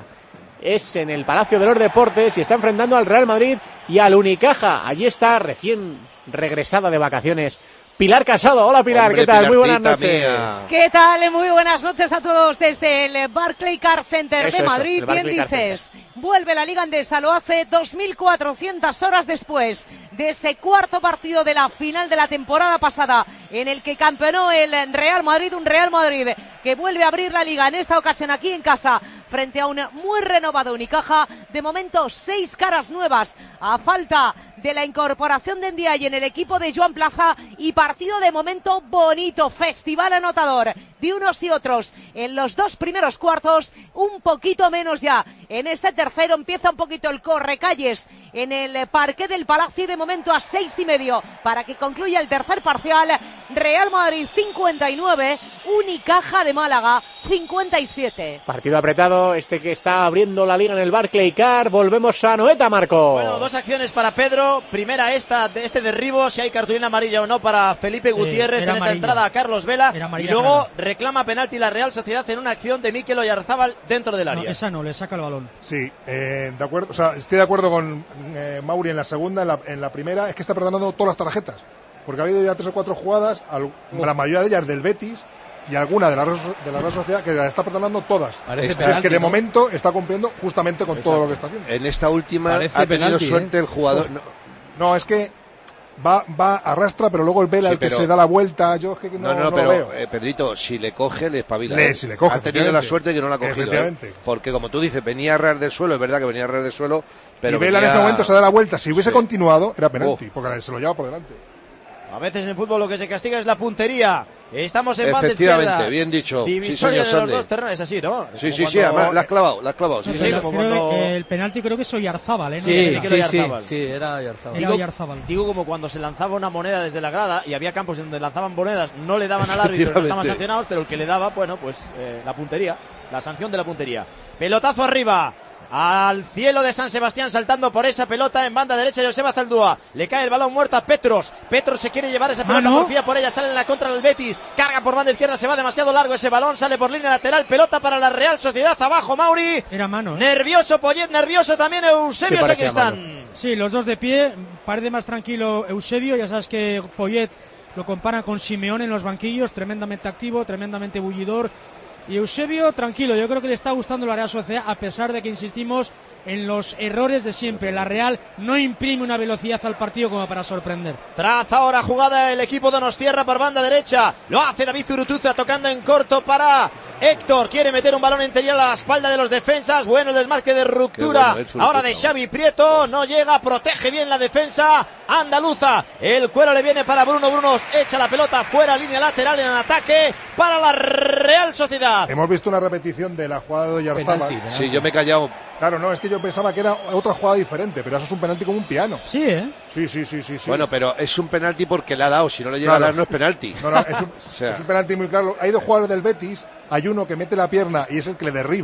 Es en el Palacio de los Deportes y está enfrentando al Real Madrid y al Unicaja. Allí está, recién regresada de vacaciones, Pilar Casado. Hola Pilar, Hombre, ¿qué tal? Muy buenas Pilarcita noches. mía. ¿Qué tal? Muy buenas noches a todos desde el Barclay Car Center Eso, de eso, Madrid. el Bien Barclay Car dices, vuelve la Liga Endesa, lo hace dos mil cuatrocientas horas después de ese cuarto partido de la final de la temporada pasada en el que campeonó el Real Madrid, un Real Madrid que vuelve a abrir la Liga en esta ocasión aquí en casa frente a un muy renovado Unicaja. De momento seis caras nuevas a falta de la incorporación de Ndiaye en el equipo de Joan Plaza y partido de momento bonito, festival anotador de unos y otros en los dos primeros cuartos, un poquito menos ya en este tercero. Empieza un poquito el correcalles en el parqué del Palacio y de momento a seis y medio para que concluya el tercer parcial. Real Madrid cincuenta y nueve, Unicaja de Málaga cincuenta y siete. Partido apretado, este que está abriendo la Liga en el Barclay Car. Volvemos a Anoeta, Marco. Bueno, dos acciones para Pedro. Primera esta, de este derribo, si hay cartulina amarilla o no para Felipe Sí, Gutiérrez en era esta amarilla. entrada a Carlos Vela. Era Y amarilla luego clara. reclama penalti la Real Sociedad en una acción de Mikel Oyarzábal dentro del No, área. esa no, le saca el balón. Sí, eh, de acuerdo, o sea, estoy de acuerdo con eh, Mauri en la segunda, en la, en la primera, es que está perdonando todas las tarjetas, porque ha habido ya tres o cuatro jugadas, al- la mayoría de ellas del Betis y alguna de la, Real- de la Real Sociedad que la está perdonando todas. Parece es penalti, que de ¿no? momento está cumpliendo justamente con todo lo que está haciendo. En esta última Parece ha tenido penalti, suerte ¿eh? el jugador. No, No, es que va, va, arrastra, pero luego el Vela Sí, el que pero- se da la vuelta, yo es que no, no, no, no lo pero veo. eh, Pedrito, si le coge, le espabila. Le- ¿eh? si le coge, ha tenido la efectivamente. suerte que no la ha cogido. ¿eh? Efectivamente. Porque como tú dices, venía a ras del suelo, es verdad que venía a ras del suelo, pero y Vela en venía- ese momento se da la vuelta, si hubiese Sí. continuado era penalti, Oh. porque se lo lleva por delante. A veces en fútbol lo que se castiga es la puntería. Estamos en banda Efectivamente, izquierda. bien dicho. Sí, Divisoria señor de los Sande. dos terrenos, es así, ¿no? Sí, Como sí, sí, cuando- además la has clavado, la has clavado. Sí, Sí, sí. Pero como creo cuando- que el penalti creo que es Oyarzábal, ¿eh? No Sí, sé sí, de qué sí, Oyarzábal. sí, era Oyarzábal. Era Digo- Oyarzábal. Digo como cuando se lanzaba una moneda desde la grada y había campos en donde lanzaban monedas, no le daban al árbitro, no estaban Efectivamente. sancionados, pero el que le daba, bueno, pues eh, la puntería, la sanción de la puntería. Pelotazo arriba, al cielo de San Sebastián, saltando por esa pelota en banda derecha Joseba Zaldúa. Le cae el balón muerto a Petros. Petros se quiere llevar esa pelota, Mano. porfía por ella, sale en la contra del Betis, carga por banda izquierda, se va demasiado largo ese balón, sale por línea lateral, pelota para la Real Sociedad, abajo Mauri. Era mano, ¿eh? Nervioso Poyet, nervioso también Eusebio Sí, parecía Sacristán. Sí, los dos de pie, parece más tranquilo Eusebio, ya sabes que Poyet lo compara con Simeone en los banquillos, tremendamente activo, tremendamente bullidor. Y Eusebio tranquilo, yo creo que le está gustando la Real Sociedad a pesar de que insistimos en los errores de siempre. La Real no imprime una velocidad al partido como para sorprender. Traza ahora jugada el equipo Donostierra por banda derecha. Lo hace David Zurutuza tocando en corto para Héctor. Quiere meter un balón interior a la espalda de los defensas. Bueno, el desmarque de ruptura. Qué bueno, es Zurutuza, ahora de Xavi Prieto. No llega, protege bien la defensa andaluza. El cuero le viene para Bruno. Bruno echa la pelota fuera, línea lateral en ataque para la Real Sociedad. Hemos visto una repetición de la jugada de Oyarzábal. Penalti, Sí, yo me he callado. Claro, no, es que yo pensaba que era otra jugada diferente, pero eso es un penalti como un piano. Sí, ¿eh? Sí, sí, sí, sí. sí. Bueno, pero es un penalti porque le ha dado. Si no le llega Claro. a dar, no es penalti. No, no, es un, O sea. es un penalti muy claro. Hay dos jugadores del Betis, hay uno que mete la pierna y es el que le derriba,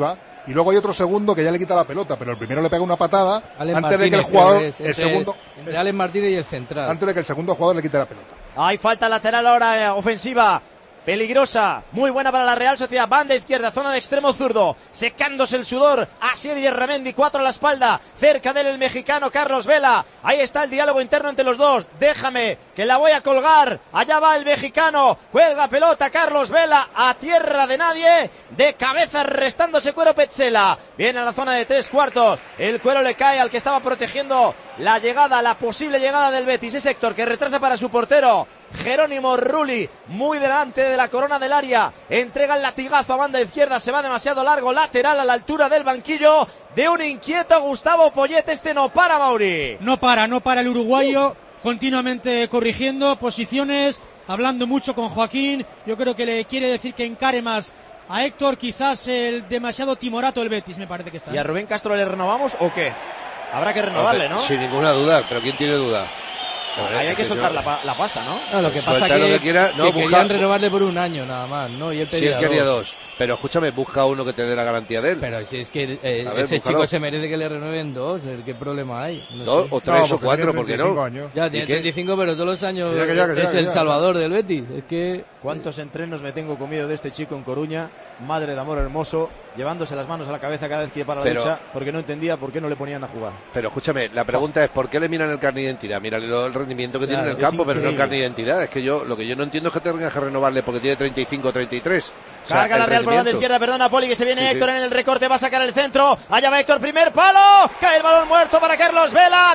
y luego hay otro segundo que ya le quita la pelota, pero el primero le pega una patada Alex antes Martínez, de que el jugador, es, el entre, segundo, entre Alex Martínez y el central. antes de que el segundo jugador le quite la pelota. Hay falta lateral ahora, eh, ofensiva. Peligrosa, muy buena para la Real Sociedad, banda izquierda, zona de extremo zurdo, secándose el sudor, Asier Yerramendi, cuatro a la espalda, cerca de él el mexicano Carlos Vela, ahí está el diálogo interno entre los dos, déjame que la voy a colgar, allá va el mexicano, cuelga pelota Carlos Vela, a tierra de nadie, de cabeza restándose Cuero Petzela, viene a la zona de tres cuartos, el Cuero le cae al que estaba protegiendo la llegada, la posible llegada del Betis, es Héctor que retrasa para su portero, Jerónimo Rulli, muy delante de la corona del área, entrega el latigazo a banda izquierda, se va demasiado largo, lateral a la altura del banquillo de un inquieto Gustavo Poyet. Este no para, Mauri. No para, no para el uruguayo, continuamente corrigiendo posiciones, hablando mucho con Joaquín. Yo creo que le quiere decir que encare más a Héctor, quizás el demasiado timorato el Betis, me parece que está. ¿Y a Rubén Castro le renovamos o qué? Habrá que renovarle, ¿no? Sin ninguna duda, pero ¿quién tiene duda? Ahí hay que soltar la, la pasta, ¿no? No, lo que pasa es que, que, quiera, no, que busca, querían renovarle por un año nada más, ¿no? Y él pedía sí, él quería dos. dos. Pero escuchame, busca uno que te dé la garantía de él. Pero si es que eh, ver, ese búscalo. chico se merece que le renueven dos, ¿qué problema hay? No dos sé. o tres no, o cuatro, ¿por qué no? Años. Ya tiene treinta y cinco, pero todos los años ya, que ya, que es ya, el ya, salvador ya. del Betis. Es que ¿cuántos entrenos me tengo comido de este chico en Coruña? Madre de amor hermoso, llevándose las manos a la cabeza cada vez que iba para la pero, ducha, porque no entendía por qué no le ponían a jugar. Pero escúchame, la pregunta oh. es ¿por qué le miran el carnet de identidad? Mira el rendimiento que claro, tiene en el campo, pero no el carnet de identidad. Es que yo lo que yo no entiendo es que tengas que renovarle porque tiene treinta y cinco, treinta y tres. O sea, carga la Real por la banda izquierda, perdona Poli, que se viene sí, Héctor sí. en el recorte, va a sacar el centro, allá va Héctor, primer palo, cae el balón muerto para Carlos Vela,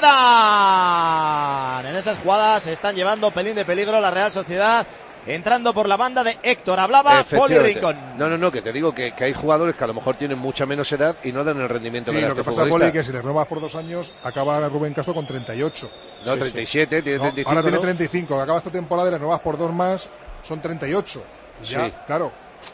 atrapada. En esas jugadas se están llevando pelín de peligro la Real Sociedad. Entrando por la banda de Héctor, hablaba Poli Rincón. No, no, no, que te digo que, que hay jugadores que a lo mejor tienen mucha menos edad y no dan el rendimiento sí, que da lo este que pasa, futbolista. Poli, que si le renovas por dos años, acaba Rubén Castro con treinta y ocho. No, sí, treinta y siete, sí. tiene treinta y cinco. No, ahora tiene ¿no? treinta y cinco, acaba esta temporada y le renovas por dos más, son treinta y ocho. Y ya, sí. claro.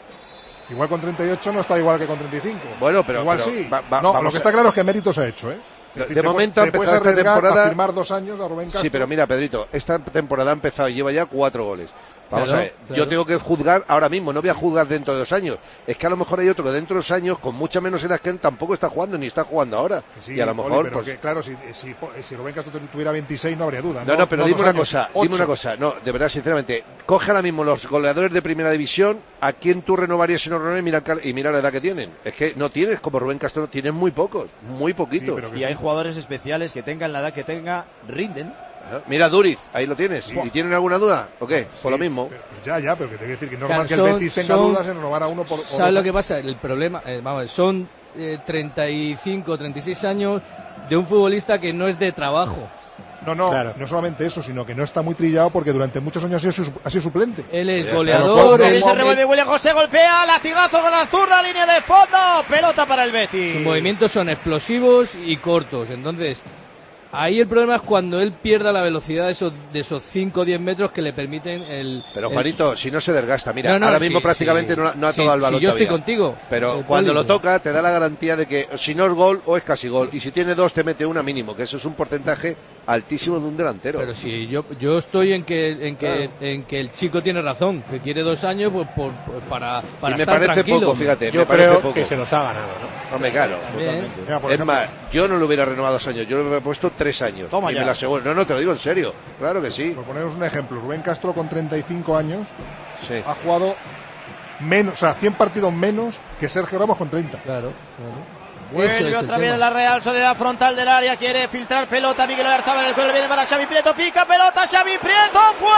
Igual con treinta y ocho no está igual que con treinta y cinco. Bueno, pero... Igual pero, sí. Va, va, no, lo que a... está claro es que méritos ha hecho, ¿eh? Es decir, de te momento ha puedes, empezado esta temporada a firmar dos años a Rubén Castro. Sí, pero mira, Pedrito, esta temporada ha empezado y lleva ya cuatro goles. Vamos claro, a ver, claro. yo tengo que juzgar ahora mismo, no voy a juzgar dentro de dos años. Es que a lo mejor hay otro que dentro de dos años, con mucha menos edad que él, tampoco está jugando, ni está jugando ahora. Sí, y a lo Poli, mejor, pero pues... que, claro, si, si, si Rubén Castro tuviera veintiséis no habría duda. No, no, no pero no dime una años, cosa, ocho. dime una cosa, no, de verdad, sinceramente, coge ahora mismo los goleadores de primera división, ¿a quién tú renovarías si no renovas y mira, y mira la edad que tienen? Es que no tienes, como Rubén Castro, tienes muy pocos, muy poquitos. Sí, y hay jugadores especiales que tengan la edad que tenga, rinden. Mira Duriz, ahí lo tienes. Sí. ¿Y tienen alguna duda? ¿O qué? Sí, por lo mismo. Pero, ya, ya, pero que te voy a decir que no claro, es normal son, que el Betis tenga son, dudas en renovar a uno por... ¿Sabes lo que pasa? El problema, eh, vamos, son eh, treinta y cinco, treinta y seis años de un futbolista que no es de trabajo. No, no, claro. no solamente eso, sino que no está muy trillado porque durante muchos años ha sido, ha sido suplente. Él es goleador. Él el... se revuelve William José, golpea, latigazo con la zurda, línea de fondo, pelota para el Betis. Sus movimientos son explosivos y cortos, entonces... Ahí el problema es cuando él pierda la velocidad de esos, de esos cinco o diez metros que le permiten el... Pero el... Juanito, si no se desgasta, mira, no, no, ahora sí, mismo prácticamente sí, no, no ha sí, tocado el balón sí, yo todavía. estoy contigo. Pero el cuando público. lo toca te da la garantía de que si no es gol o es casi gol. Y si tiene dos te mete una mínimo, que eso es un porcentaje altísimo de un delantero. Pero si yo yo estoy en que en que claro. en que el chico tiene razón, que quiere dos años pues, por, por, para, para y me estar parece tranquilo. poco, fíjate. Yo me creo parece poco. que se los ha ganado, ¿no? Hombre, claro. Mira, por es ejemplo, más, yo no lo hubiera renovado dos años, yo lo hubiera puesto tres años. Toma y ya. me lo aseguro. No, no, te lo digo en serio. Claro que sí. Por poneros un ejemplo, Rubén Castro con treinta y cinco años sí. ha jugado menos, o sea, cien partidos menos que Sergio Ramos con treinta. Claro, claro. Vuelve otra vez la Real Sociedad frontal del área, quiere filtrar pelota, Miguel Oyarzabal en el cuello, viene para Xavi Prieto, pica pelota, Xavi Prieto,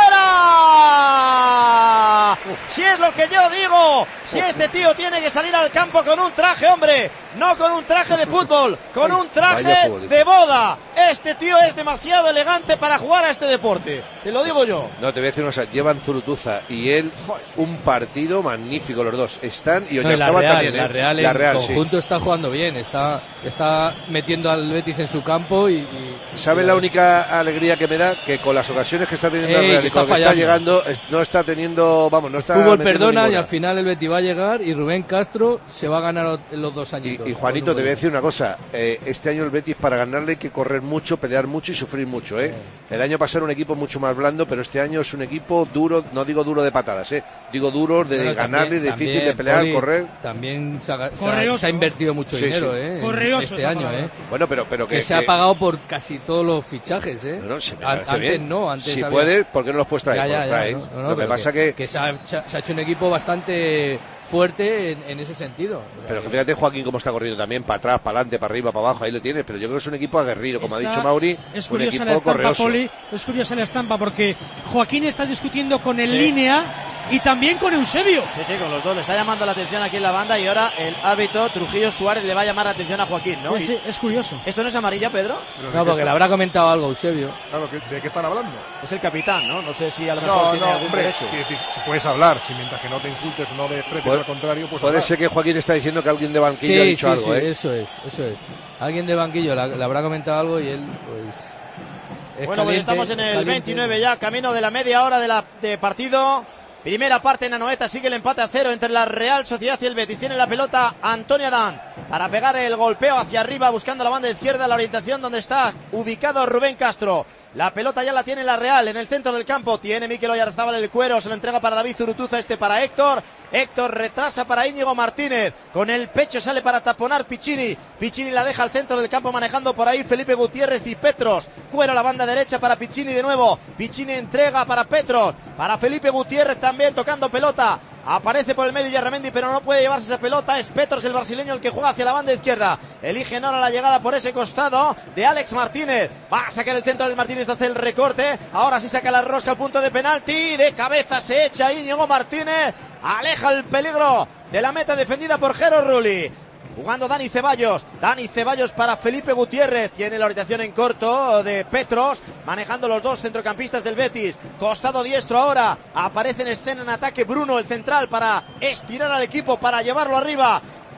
¡fuera! Si es lo que yo digo, si este tío tiene que salir al campo con un traje, hombre, no con un traje de fútbol, con un traje de boda. Este tío es demasiado elegante para jugar a este deporte, te lo digo yo. No, te voy a decir una cosa, llevan Zurutuza y él un partido magnífico los dos. Están y no, y la Oyarzabal Real, también, ¿eh? la Real en la Real, conjunto sí. está jugando bien, está está metiendo al Betis en su campo y, y ¿sabes y la única alegría que me da? Que con las ocasiones que está teniendo Ey, la Real que y con lo está que está fallando. llegando, es, no está teniendo, vamos, no está fútbol metiendo perdona ninguna. y al final el Betis va a llegar y Rubén Castro se va a ganar los dos añitos. Y, y Juanito, te voy a decir una cosa, eh, este año el Betis para ganarle hay que correr mucho, pelear mucho y sufrir mucho, ¿eh? El año pasado era un equipo mucho más blando, pero este año es un equipo duro, no digo duro de patadas, ¿eh? Digo duro de bueno, ganarle, también, difícil también, de pelear, Poli, correr. También se ha, se, ha, se ha invertido mucho sí, dinero, sí. ¿eh? Correoso este año, ¿eh? Bueno, pero, pero que, que se que... ha pagado por casi todos los fichajes, ¿eh? No, no, si me Antes bien. no, antes si había... puedes, ¿por qué no los puedes traer? Ya, ya, los ya, traes. no, no, Lo que pasa que, que... que se, ha, se ha hecho un equipo bastante fuerte en, en ese sentido. Pero que fíjate Joaquín cómo está corriendo también, para atrás, para adelante, para arriba, para abajo, ahí lo tienes, pero yo creo que es un equipo aguerrido, como está, ha dicho Mauri, es un curiosa equipo la estampa, correoso. Poli, es curiosa la estampa porque Joaquín está discutiendo con el Sí. línea y también con Eusebio. Sí, sí, con los dos. Le está llamando la atención aquí en la banda y ahora el árbitro Trujillo Suárez le va a llamar la atención a Joaquín, ¿no? Sí, sí, es curioso. ¿Esto no es amarilla, Pedro? No, porque le habrá comentado algo Eusebio. Claro, ¿de qué están hablando? Es el capitán, ¿no? No sé si a lo mejor No, tiene no, algún hombre, derecho. quiero decir, si puedes hablar, si mientras que no te insultes o no desprecies, Puede- al contrario, pues Puede hablar. ser que Joaquín está diciendo que alguien de banquillo Sí, ha dicho sí, algo, sí, ¿eh? eso es, eso es. Alguien de banquillo le, le habrá comentado algo y él, pues... es Bueno, pues caliente, estamos en el caliente. veintinueve ya, camino de la media hora de, la, de partido. Primera parte en Anoeta, sigue el empate a cero entre la Real Sociedad y el Betis. Tiene la pelota Antonio Adán para pegar el golpeo hacia arriba, buscando la banda izquierda, la orientación donde está ubicado Rubén Castro. La pelota ya la tiene la Real en el centro del campo. Tiene Mikel Oyarzábal el cuero, se lo entrega para David Zurutuza, este para Héctor. Héctor retrasa para Íñigo Martínez. Con el pecho sale para taponar Piccini. Piccini la deja al centro del campo manejando por ahí Felipe Gutiérrez y Petros. Cuero a la banda derecha para Piccini de nuevo. Piccini entrega para Petros. Para Felipe Gutiérrez también tocando pelota. Aparece por el medio Yarramendi, pero no puede llevarse esa pelota. Es Petros, el brasileño, el que juega hacia la banda izquierda. Elige ahora la llegada por ese costado de Alex Martínez. Va a sacar el centro del Martínez, hace el recorte. Ahora sí saca la rosca al punto de penalti. De cabeza se echa Íñigo Martínez. Aleja el peligro de la meta defendida por Jero Rulli. Jugando Dani Ceballos, Dani Ceballos para Felipe Gutiérrez, tiene la orientación en corto de Petros, manejando los dos centrocampistas del Betis, costado diestro ahora, aparece en escena en ataque Bruno, el central, para estirar al equipo, para llevarlo arriba.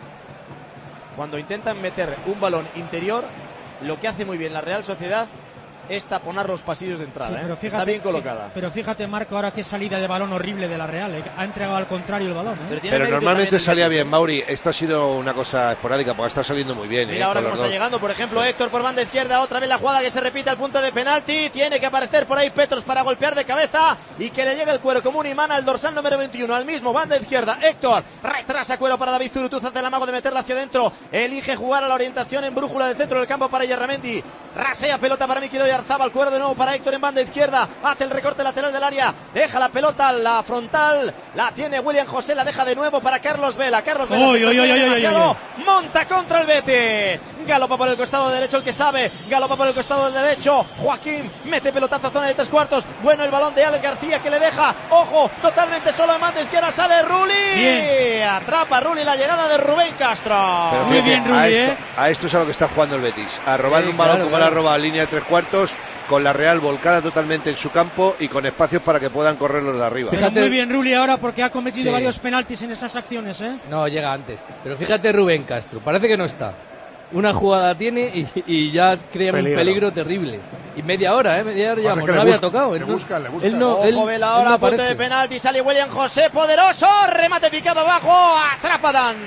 Cuando intentan meter un balón interior, lo que hace muy bien la Real Sociedad es taponar los pasillos de entrada, Sí, ¿eh? pero fíjate, Está bien colocada. Pero fíjate, Marco, ahora qué salida de balón horrible de la Real. ¿eh? Ha entregado al contrario el balón. ¿eh? Pero, pero normalmente salía bien, Mauri. Esto ha sido una cosa esporádica porque está saliendo muy bien. Mira ¿eh? ahora Con cómo los está dos. llegando, por ejemplo, Héctor por banda izquierda, otra vez la jugada que se repite al punto de penalti, tiene que aparecer por ahí Petros para golpear de cabeza y que le llegue el cuero como un imán al dorsal número veintiuno, al mismo, banda izquierda, Héctor, retrasa cuero para David Zurutuz, hace el amago de meterla hacia adentro, elige jugar a la orientación en brújula del centro del campo para Yarramendi, rasea pelota para Mikel Oyarzábal, cuero de nuevo para Héctor en banda izquierda, hace el recorte lateral del área, deja la pelota, la frontal, la tiene William José, la deja de nuevo para Carlos Vela, Carlos Vela, Oy, oy, oy, oy, oy, oy. monta contra el Betis, galopa por el costado derecho el que sabe, galopa por el costado derecho, Joaquín mete pelotazo a zona de tres cuartos, bueno el balón de Alex García que le deja, ojo, totalmente solo en banda izquierda, sale Rulli, Bien. atrapa Rulli la llegada de Rubén Castro. Pero Muy fíjate, bien, Rulli, a esto, ¿eh? a esto es a lo que está jugando el Betis, a robar Sí, un balón claro, como claro. la roba a línea de tres cuartos, con la Real volcada totalmente en su campo y con espacios para que puedan correr los de arriba. Pero Fíjate- muy bien Rulli ahora porque ha cometido Sí. varios penaltis en esas acciones. ¿eh? No, llega antes. Pero fíjate Rubén Castro, parece que no está. Una jugada tiene y, y ya crea un Peligro. peligro terrible. Y media hora, ¿eh? Media hora ya, Pasa no que le había busca- tocado. le Él no- buscan, le buscan. Él no, él, Ojo, Vela él ahora no a punto de aparece. penalti, sale William José, poderoso, remate picado abajo, atrapa Dan.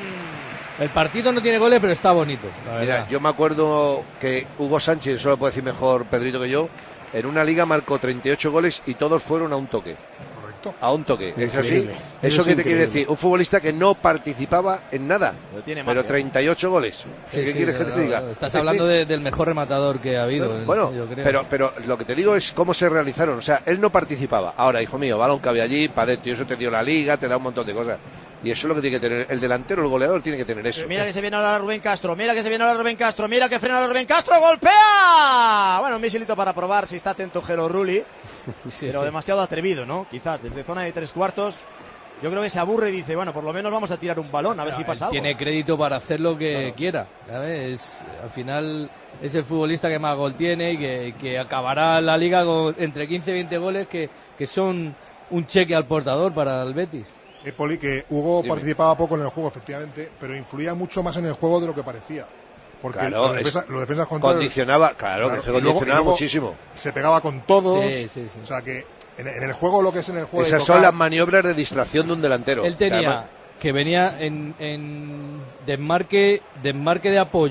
El partido no tiene goles, pero está bonito. La verdad. Mira, yo me acuerdo que Hugo Sánchez, eso lo puede decir mejor Pedrito que yo, en una liga marcó treinta y ocho goles y todos fueron a un toque. Correcto. A un toque, es así. Increíble. ¿Eso Es qué te quiere increíble. decir? Un futbolista que no participaba en nada, Pero tiene pero magia. treinta y ocho goles. Sí, ¿Qué sí, quieres que no, te diga? no, Estás hablando de- del mejor rematador que ha habido. Bueno, yo creo. pero, pero lo que te digo es cómo se realizaron. O sea, él no participaba. Ahora, hijo mío, balón que había allí, para adentro, y eso te dio la liga, te da un montón de cosas. Y eso es lo que tiene que tener. El delantero, el goleador, tiene que tener eso. Mira que se viene ahora Rubén Castro, mira que se viene ahora Rubén Castro, mira que frena Rubén Castro, golpea. Bueno, un misilito para probar si está atento Jero Rulli, Sí, pero sí. demasiado atrevido, ¿no? Quizás desde zona de tres cuartos. Yo creo que se aburre y dice, bueno, por lo menos vamos a tirar un balón, a ver si pasa algo. Tiene crédito para hacer lo que quiera. ¿Sabes? Es- al final es el futbolista que más gol tiene y que, que acabará la liga con entre quince y veinte goles que, que son un cheque al portador para el Betis. Eh, Poli, que Hugo Dime. participaba poco en el juego, efectivamente, pero influía mucho más en el juego de lo que parecía. Porque Claro, los, es- defensa- los defensas contrarios Condicionaba, claro, Claro, que se y luego- condicionaba y luego muchísimo. se pegaba con todos. Sí, sí, sí. O sea que en, en el juego, lo que es en el juego. de Esas tocar- son las maniobras de distracción de un delantero. Él tenía Además, que venía en, en desmarque, desmarque de apoyo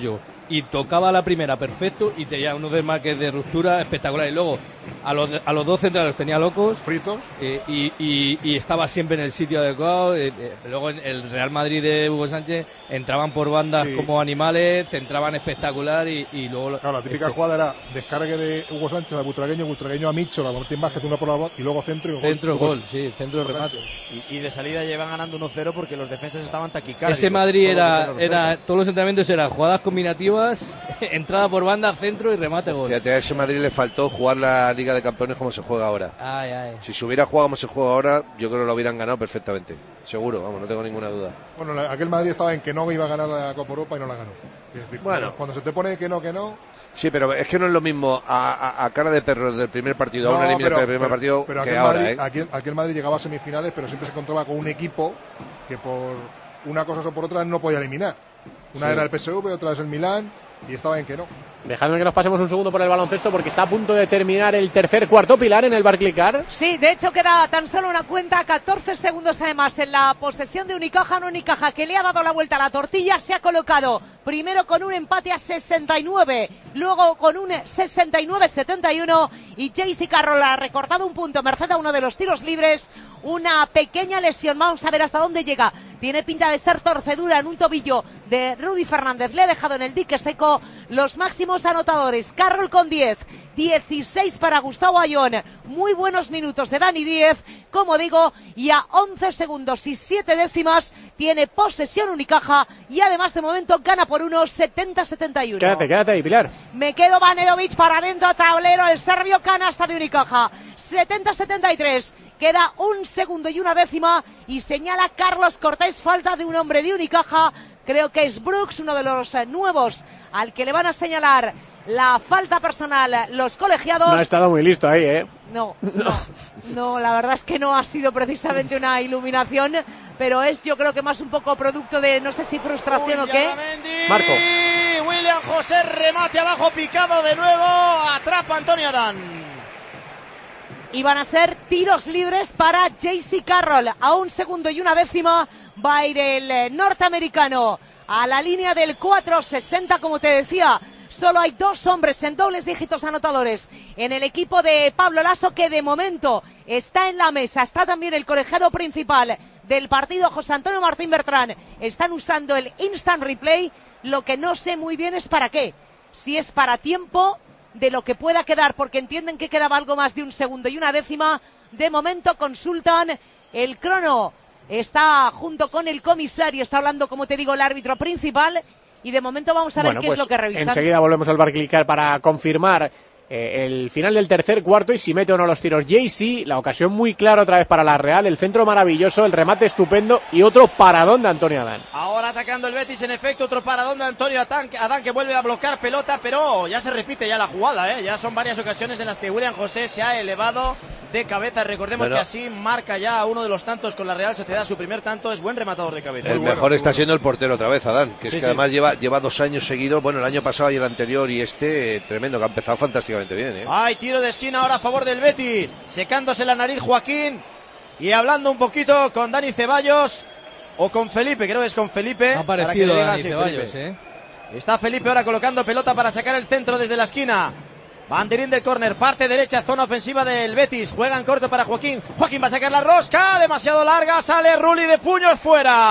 y tocaba la primera perfecto y tenía unos desmarques de ruptura espectaculares. Y luego a los, a los dos centrales los tenía locos. Fritos. Eh, y, y, y estaba siempre en el sitio adecuado. Eh, eh, luego en el Real Madrid de Hugo Sánchez entraban por bandas sí. como animales, centraban espectacular y, y luego... Claro, la típica este... jugada era descargue de Hugo Sánchez a Butragueño, Butragueño a Micho, la Martín Vázquez, una por la y luego centro y gol. Centro, gol, sí, centro de remate. Y, y de salida llevan ganando uno cero porque los defensas estaban taquicáricos. Ese Madrid era, era todos los entrenamientos eran jugadas combinativas, entrada por banda, centro y remate gol. Fíjate, a ese Madrid le faltó jugar la Liga de Campeones como se juega ahora. Ay, ay. Si se hubiera jugado como se juega ahora, yo creo que lo hubieran ganado perfectamente. Seguro, vamos, no tengo ninguna duda. Bueno, la, aquel Madrid estaba en que no iba a ganar la Copa Europa y no la ganó. Es decir, bueno, cuando se te pone que no, que no... Sí, pero es que no es lo mismo a, a, a cara de perro del primer partido, no, a una eliminatoria del primer pero, partido pero que aquel ahora, Madrid, ¿eh? aquel, aquel Madrid llegaba a semifinales, pero siempre se encontraba con un equipo que por una cosa o por otra no podía eliminar. Una sí. era el P S V, otra es el Milán, y estaba en que no. Dejadme que nos pasemos un segundo por el baloncesto porque está a punto de terminar el tercer cuarto, Pilar, en el Barclaycard. Sí, de hecho queda tan solo una cuenta, catorce segundos además en la posesión de Unicaja, no Unicaja que le ha dado la vuelta a la tortilla, se ha colocado primero con un empate a sesenta y nueve, luego con un sesenta y nueve setenta y uno y J C Carroll ha recortado un punto merced a uno de los tiros libres, una pequeña lesión, vamos a ver hasta dónde llega, tiene pinta de ser torcedura en un tobillo de Rudy Fernández, le ha dejado en el dique seco los máximos anotadores, Carroll con diez, dieciséis para Gustavo Ayón, muy buenos minutos de Dani Díez, como digo, y a once segundos y siete décimas tiene posesión Unicaja y además de momento gana por unos setenta setenta y uno. Quédate, quédate ahí, Pilar. Me quedo Vanedovic para adentro, tablero, el serbio, canasta de Unicaja, setenta setenta y tres. Queda un segundo y una décima y señala Carlos Cortés falta de un hombre de Unicaja, creo que es Brooks, uno de los nuevos al que le van a señalar la falta personal los colegiados. No ha estado muy listo ahí, ¿eh? No, no, no, la verdad es que no ha sido precisamente una iluminación, pero es yo creo que más un poco producto de no sé si frustración Uy, o qué. Marco. William José, remate abajo picado de nuevo, atrapa Antonio Adán. Y van a ser tiros libres para J C Carroll. A un segundo y una décima va a ir el norteamericano a la línea del cuatro sesenta, como te decía. Solo hay dos hombres en dobles dígitos anotadores en el equipo de Pablo Lasso, que de momento está en la mesa. Está también el colegiado principal del partido, José Antonio Martín Bertrán. Están usando el instant replay. Lo que no sé muy bien es para qué. Si es para tiempo de lo que pueda quedar, porque entienden que quedaba algo más de un segundo y una décima. De momento consultan el crono. Está junto con el comisario, está hablando, como te digo, el árbitro principal. Y de momento vamos a ver bueno, qué pues es lo que revisan. Enseguida volvemos al Barclaycard para confirmar eh, el final del tercer cuarto y si mete o no los tiros J C. La ocasión muy clara otra vez para la Real, el centro maravilloso, el remate estupendo y otro paradón de Antonio Adán. Ahora atacando el Betis, en efecto, otro paradón de Antonio Adán, Adán que vuelve a bloquear pelota, pero ya se repite ya la jugada, ¿eh? Ya son varias ocasiones en las que William José se ha elevado de cabeza. Recordemos bueno, que así marca ya uno de los tantos con la Real Sociedad, su primer tanto, es buen rematador de cabeza. El muy mejor bueno, está bueno. siendo el portero otra vez, Adán, que es sí, que sí. además lleva, lleva dos años seguidos, bueno, el año pasado y el anterior y este, eh, tremendo, que ha empezado fantásticamente bien, ¿eh? Hay tiro de esquina ahora a favor del Betis, secándose la nariz Joaquín y hablando un poquito con Dani Ceballos o con Felipe, creo que es con Felipe. Ha parecido Dani sí, Ceballos, Felipe. ¿eh? Está Felipe ahora colocando pelota para sacar el centro desde la esquina. Banderín de córner, parte derecha, zona ofensiva del Betis. Juegan corto para Joaquín. Joaquín va a sacar la rosca, demasiado larga, sale Rulli de puños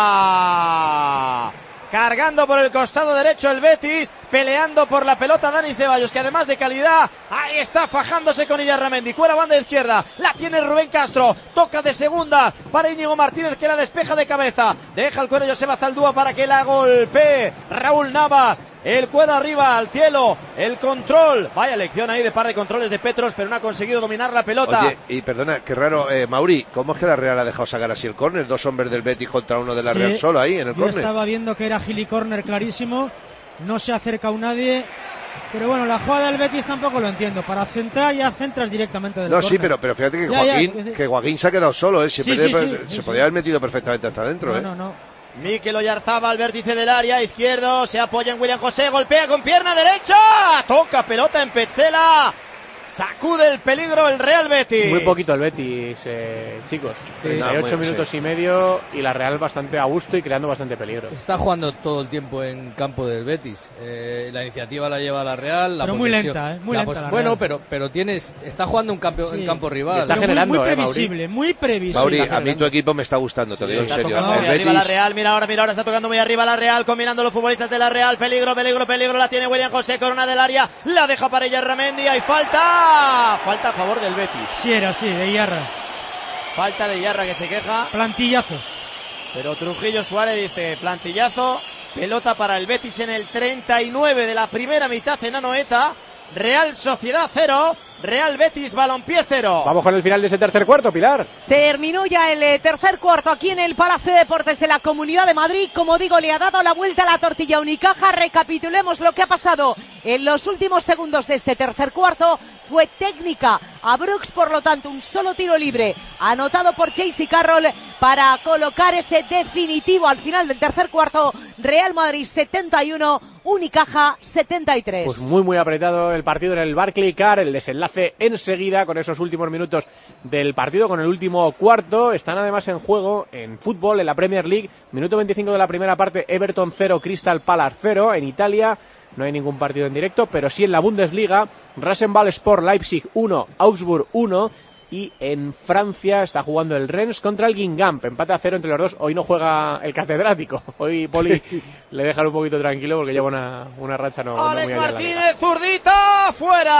fuera. Cargando por el costado derecho el Betis, peleando por la pelota Dani Ceballos, que además de calidad, ahí está fajándose con Illarramendi. Cuera banda izquierda, la tiene Rubén Castro, toca de segunda para Íñigo Martínez, que la despeja de cabeza. Deja el cuero Joseba Zaldúa para que la golpee Raúl Navas. El cuero arriba, al cielo, el control. Vaya lección ahí de par de controles de Petros, pero no ha conseguido dominar la pelota. Oye, y perdona, qué raro, eh, Mauri, ¿cómo es que la Real ha dejado sacar así el córner? Dos hombres del Betis contra uno de la sí, Real solo ahí en el yo córner. Estaba viendo que era Gili córner clarísimo, no se ha acercado nadie. Pero bueno, la jugada del Betis tampoco lo entiendo. Para centrar ya centras directamente del No, córner. sí, pero, pero fíjate que ya, Joaquín, ya, que Joaquín se ha quedado solo, ¿eh? Siempre sí, sí, se sí, se sí, podía sí. haber metido perfectamente hasta adentro, no, ¿eh? No, no. Mikel Oyarzabal al vértice del área izquierdo, se apoya en William José, golpea con pierna derecha, toca pelota en Petzela, Sacude el peligro el Real Betis. Muy poquito el Betis, eh, chicos. Sí, treinta y ocho no, muy, minutos sí. y medio y la Real bastante a gusto y creando bastante peligro. Está jugando todo el tiempo en campo del Betis. Eh, la iniciativa la lleva la Real. La pero muy posesión, lenta, ¿eh? Muy la lenta pos- la Bueno, Real. pero pero tienes está jugando en campo, Sí. en campo rival. Está Pero generando, muy, muy eh, previsible, muy previsible. Mauri, está a mí tu equipo me está gustando, te lo digo en Está serio. tocando El muy arriba la Betis, Real, mira ahora, mira ahora, está tocando muy arriba la Real, combinando los futbolistas de la Real, peligro, peligro, peligro, la tiene William José, corona del área, la deja para Yarramendi, hay falta, falta a favor del Betis. Sí, era así, de Iyarra. Falta de Yarra que se queja, Plantillazo. pero Trujillo Suárez dice plantillazo, pelota para el Betis en el treinta y nueve de la primera mitad en Anoeta, Real Sociedad cero, Real Betis Balompié cero. Vamos con el final de ese tercer cuarto, Pilar. Terminó ya el eh, tercer cuarto aquí en el Palacio de Deportes de la Comunidad de Madrid. Como digo, le ha dado la vuelta a la tortilla Unicaja. Recapitulemos lo que ha pasado en los últimos segundos de este tercer cuarto. Fue técnica a Brooks, por lo tanto, un solo tiro libre anotado por Chasey Carroll para colocar ese definitivo al final del tercer cuarto. Real Madrid setenta y uno, Unicaja setenta y tres. Pues muy muy apretado el partido en el Barclay Car, el desenlace enseguida con esos últimos minutos del partido, con el último cuarto. Están además en juego en fútbol, en la Premier League, minuto veinticinco de la primera parte, Everton cero, Crystal Palace cero. En Italia no hay ningún partido en directo, pero sí en la Bundesliga, Rasenball Sport Leipzig uno, Augsburg uno. Y en Francia está jugando el Rennes contra el Guingamp, empate a cero entre los dos. Hoy no juega el catedrático, hoy Poli le dejan un poquito tranquilo porque lleva una, una racha no, no muy Alex allá en la liga. Martínez, zurdita,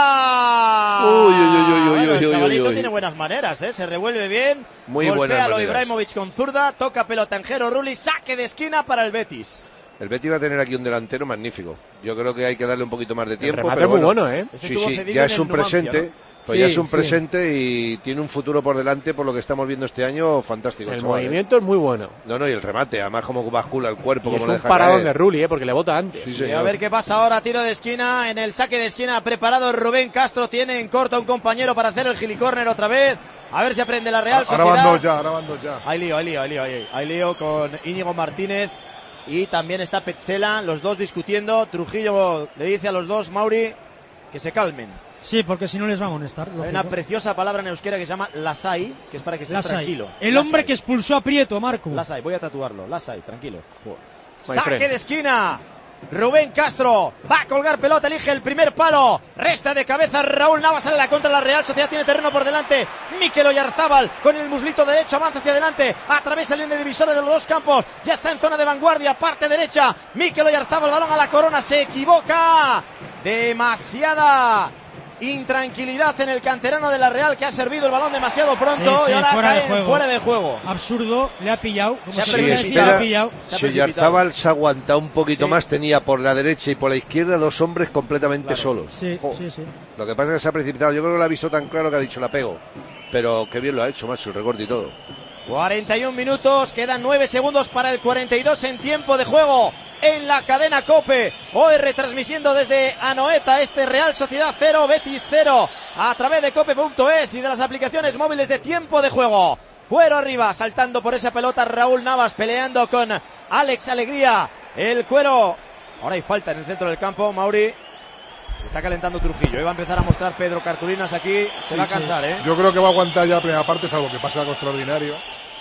fuera. Uy, uy, uy, uy, Bueno, uy, el uy, chavalito uy, uy. tiene buenas maneras, ¿eh? Se revuelve bien. Muy golpea buenas a lo maneras. Ibrahimovic con zurda, toca pelota en Jero Rulli, saque de esquina para el Betis. El Betis va a tener aquí un delantero magnífico. Yo creo que hay que darle un poquito más de tiempo. remate pero es muy bueno, bueno, ¿eh? Ese Sí, estuvo sí, cedido ya en es el un Numancia, presente. ¿no? Pues Sí, ya es un sí. presente y tiene un futuro por delante por lo que estamos viendo este año fantástico. El chaval, ¿eh? movimiento es muy bueno. No, no, y el remate, además como bascula el cuerpo, Y es como lo un deja paradón caer. de Rulli, ¿eh? Porque le bota antes. Sí, Y señor. a ver qué pasa ahora, tiro de esquina, en el saque de esquina preparado Rubén Castro, tiene en corto a un compañero para hacer el gilicórner otra vez, a ver si aprende la Real Ahora Sociedad. van dos ya, ahora van dos ya. Hay lío, hay lío, hay lío, hay, hay lío con Íñigo Martínez y también está Petzela, los dos discutiendo. Trujillo le dice a los dos, Mauri, que se calmen. Sí, porque si no les va a amonestar. Hay lógico. una preciosa palabra en euskera que se llama lasai, que es para que estés Lasai. tranquilo. El Lasai. hombre que expulsó a Prieto, Marco. Lasai, voy a tatuarlo. Lasai, tranquilo. My Saque friend. de esquina. Rubén Castro va a colgar pelota, elige el primer palo, resta de cabeza Raúl Navas, sale la contra, la Real Sociedad tiene terreno por delante, Mikel Oyarzábal con el muslito derecho avanza hacia adelante, atraviesa el línea divisoria de los dos campos, ya está en zona de vanguardia, parte derecha, Mikel Oyarzábal, balón a la corona, se equivoca, demasiada intranquilidad en el canterano de la Real que ha servido el balón demasiado pronto Sí, sí, y ahora fuera de cae en juego. fuera de juego. Absurdo, le ha pillado. Como Se ha se Si suele precipitado. decir, le ha espera, pillado. Se ha si precipitado. Oyarzábal se aguanta un poquito Sí. más, tenía por la derecha y por la izquierda dos hombres completamente Claro. solos. Sí, Jo. sí, sí. Lo que pasa es que se ha precipitado. Yo creo que lo ha visto tan claro que ha dicho la pego. Pero qué bien lo ha hecho, macho, el recorte y todo. cuarenta y un minutos, quedan nueve segundos para el cuarenta y dos en tiempo de juego en la cadena COPE. Hoy retransmitiendo desde Anoeta este Real Sociedad cero, Betis cero, a través de cope punto es y de las aplicaciones móviles de tiempo de juego. Cuero arriba, saltando por esa pelota Raúl Navas, peleando con Alex Alegría. El Cuero, ahora hay falta en el centro del campo, Mauri. Se está calentando Trujillo, va a empezar a mostrar Pedro Cartulinas aquí, se Sí, va a sí. cansar, ¿eh? Yo creo que va a aguantar ya la primera parte, salvo que pase algo extraordinario.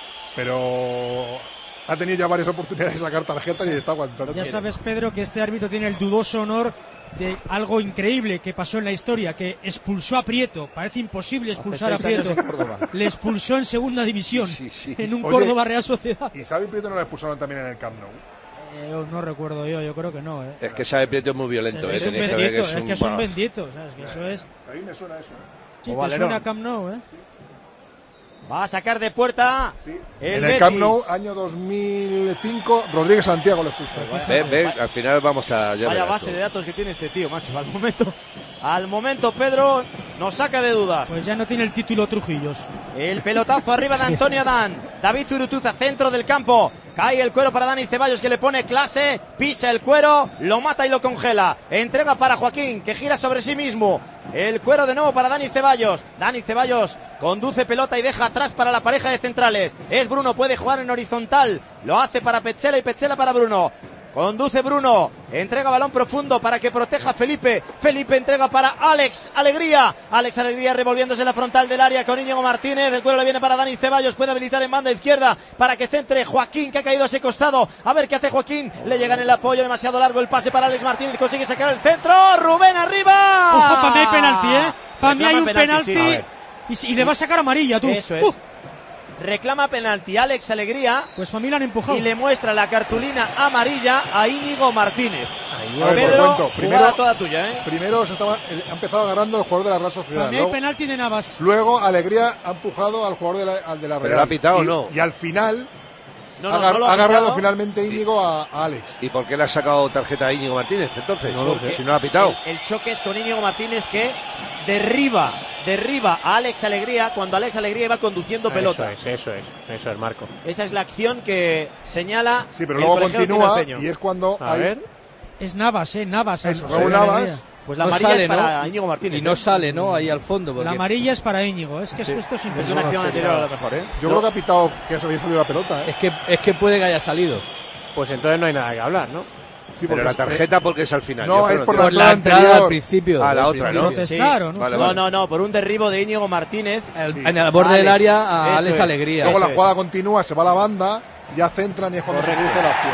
Pero ha tenido ya varias oportunidades de sacar tarjetas y está aguantando. Ya sabes, Pedro, que este árbitro tiene el dudoso honor de algo increíble que pasó en la historia, que expulsó a Prieto. Parece imposible expulsar a Hace seis años Prieto. en Córdoba. Le expulsó en segunda división, Sí, sí. en un Oye, Córdoba Real Sociedad. ¿Y Xavi Prieto no lo expulsaron también en el Camp Nou? Eh, no recuerdo yo, yo creo que no, ¿eh? Es que sabe Prieto es muy violento. Es, eh, es un tenéis que ver bendito, es un- que es un bah. bendito, ¿sabes? Que eso es... A mí me suena eso. Sí, O te Valerón. suena a Camp Nou, ¿eh? Va a sacar de puerta Sí. el en el Betis. Camp Nou, año dos mil cinco, Rodríguez Santiago lo expulsó. Ve, ve, al final vamos a... ya Vaya verás base tú. de datos que tiene este tío, macho. Al momento, al momento Pedro nos saca de dudas. Pues ya no tiene el título Trujillos. El pelotazo arriba de Antonio Adán. David Zurutuza, centro del campo. Cae el Cuero para Dani Ceballos, que le pone clase. Pisa el Cuero, lo mata y lo congela. Entrega para Joaquín, que gira sobre sí mismo. El Cuero de nuevo para Dani Ceballos. Dani Ceballos conduce pelota y deja atrás para la pareja de centrales. Es Bruno, puede jugar en horizontal. Lo hace para Petzela y Petzela para Bruno. Conduce Bruno, entrega balón profundo para que proteja Felipe. Felipe entrega para Alex Alegría. Alex Alegría revolviéndose en la frontal del área con Íñigo Martínez. El cuero le viene para Dani Ceballos. Puede habilitar en banda izquierda para que centre Joaquín, que ha caído a ese costado. A ver qué hace Joaquín. Le llega en el apoyo, demasiado largo el pase para Alex Martínez. Consigue sacar el centro. Rubén arriba. Ojo, para mí hay penalti, ¿eh? Para mí hay un penalti, penalti sí. y, y le va a sacar amarilla, tú. Eso es. Uh. Reclama penalti Alex Alegría. Pues para mí la han empujado. Y le muestra la cartulina amarilla a Íñigo Martínez. A ver, Pedro, cuento. Primero, jugada toda tuya, ¿eh? Primero se estaba, ha empezado agarrando el jugador de la Real Sociedad. Para mí hay penalti de Navas. Luego Alegría ha empujado al jugador de la, al de la Real. ¿Pero lo ha pitado o no? Y al final no, ha, no, no lo ha ha agarrado pitado. finalmente Íñigo a, a Alex. ¿Y por qué le ha sacado tarjeta a Íñigo Martínez entonces? No lo sé. Si no lo ha pitado. El, el choque es con Íñigo Martínez, que derriba, derriba a Alex Alegría cuando Alex Alegría iba conduciendo pelota. Eso es, eso es, eso es, Marco. Esa es la acción que señala. Sí, pero el luego colegiado continúa tinerfeño. y es cuando A hay... ver. Es Navas, ¿eh? Navas. Eso, Sí, Raúl Navas. Pues la No amarilla sale, es para ¿no? Íñigo Martínez. Y no ¿eh? sale, ¿no? Ahí al fondo. Porque... La amarilla es para Íñigo. Es que Sí. esto es Es una impresionante. acción anterior a lo mejor, ¿eh? Yo creo que ha pitado que se había salido la pelota, ¿eh? Es que, es que puede que haya salido. Pues entonces no hay nada que hablar, ¿no? Sí, Pero la es- tarjeta porque es al final. No, Yo creo es por que- la Por la entrada anterior. al principio. Ah, la al otra, principio. ¿no? Protestaron, ¿no? Vale, No, vale. no, no, por un derribo de Íñigo Martínez. El- Sí. En el borde Alex, del área a eso Alex es. Alegría. Luego Eso la jugada es. continúa, se va a la banda, ya centran y es cuando Correcto. se produce la acción.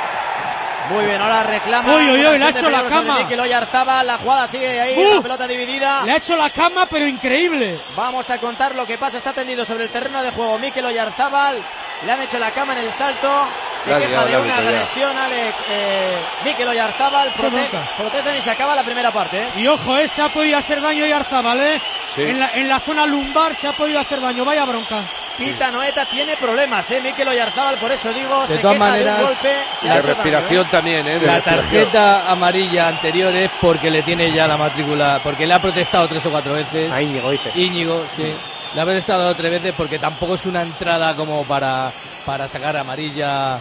Muy bien, ahora reclama. Uy, uy, uy, una le ha acción de hecho la peligro sobre cama. Mikel Oyarzabal. La jugada sigue ahí, Uh. la pelota dividida. Le ha hecho la cama, pero increíble. Vamos a contar lo que pasa. Está tendido sobre el terreno de juego Mikel Oyarzabal. Le han hecho la cama en el salto. Se La ha queja liado, de la ha una liado ya. agresión, Alex. Eh, Mikel Oyarzabal prote bronca. protestan y se acaba la primera parte. ¿eh? Y ojo, eh, se ha podido hacer daño Oyarzabal, ¿eh? Sí. En, la, en la zona lumbar se ha podido hacer daño. Vaya bronca. Pita Noeta tiene problemas, ¿eh? Mikel Oyarzabal, por eso digo, De se todas queja maneras, de un golpe. Se ha De hecho daño, respiración ¿eh? también, ¿eh? De La respiración. tarjeta amarilla anterior es porque le tiene ya la matrícula, porque le ha protestado tres o cuatro veces. A Íñigo, dice. Íñigo, sí. Le ha protestado tres veces porque tampoco es una entrada como para, para sacar amarilla.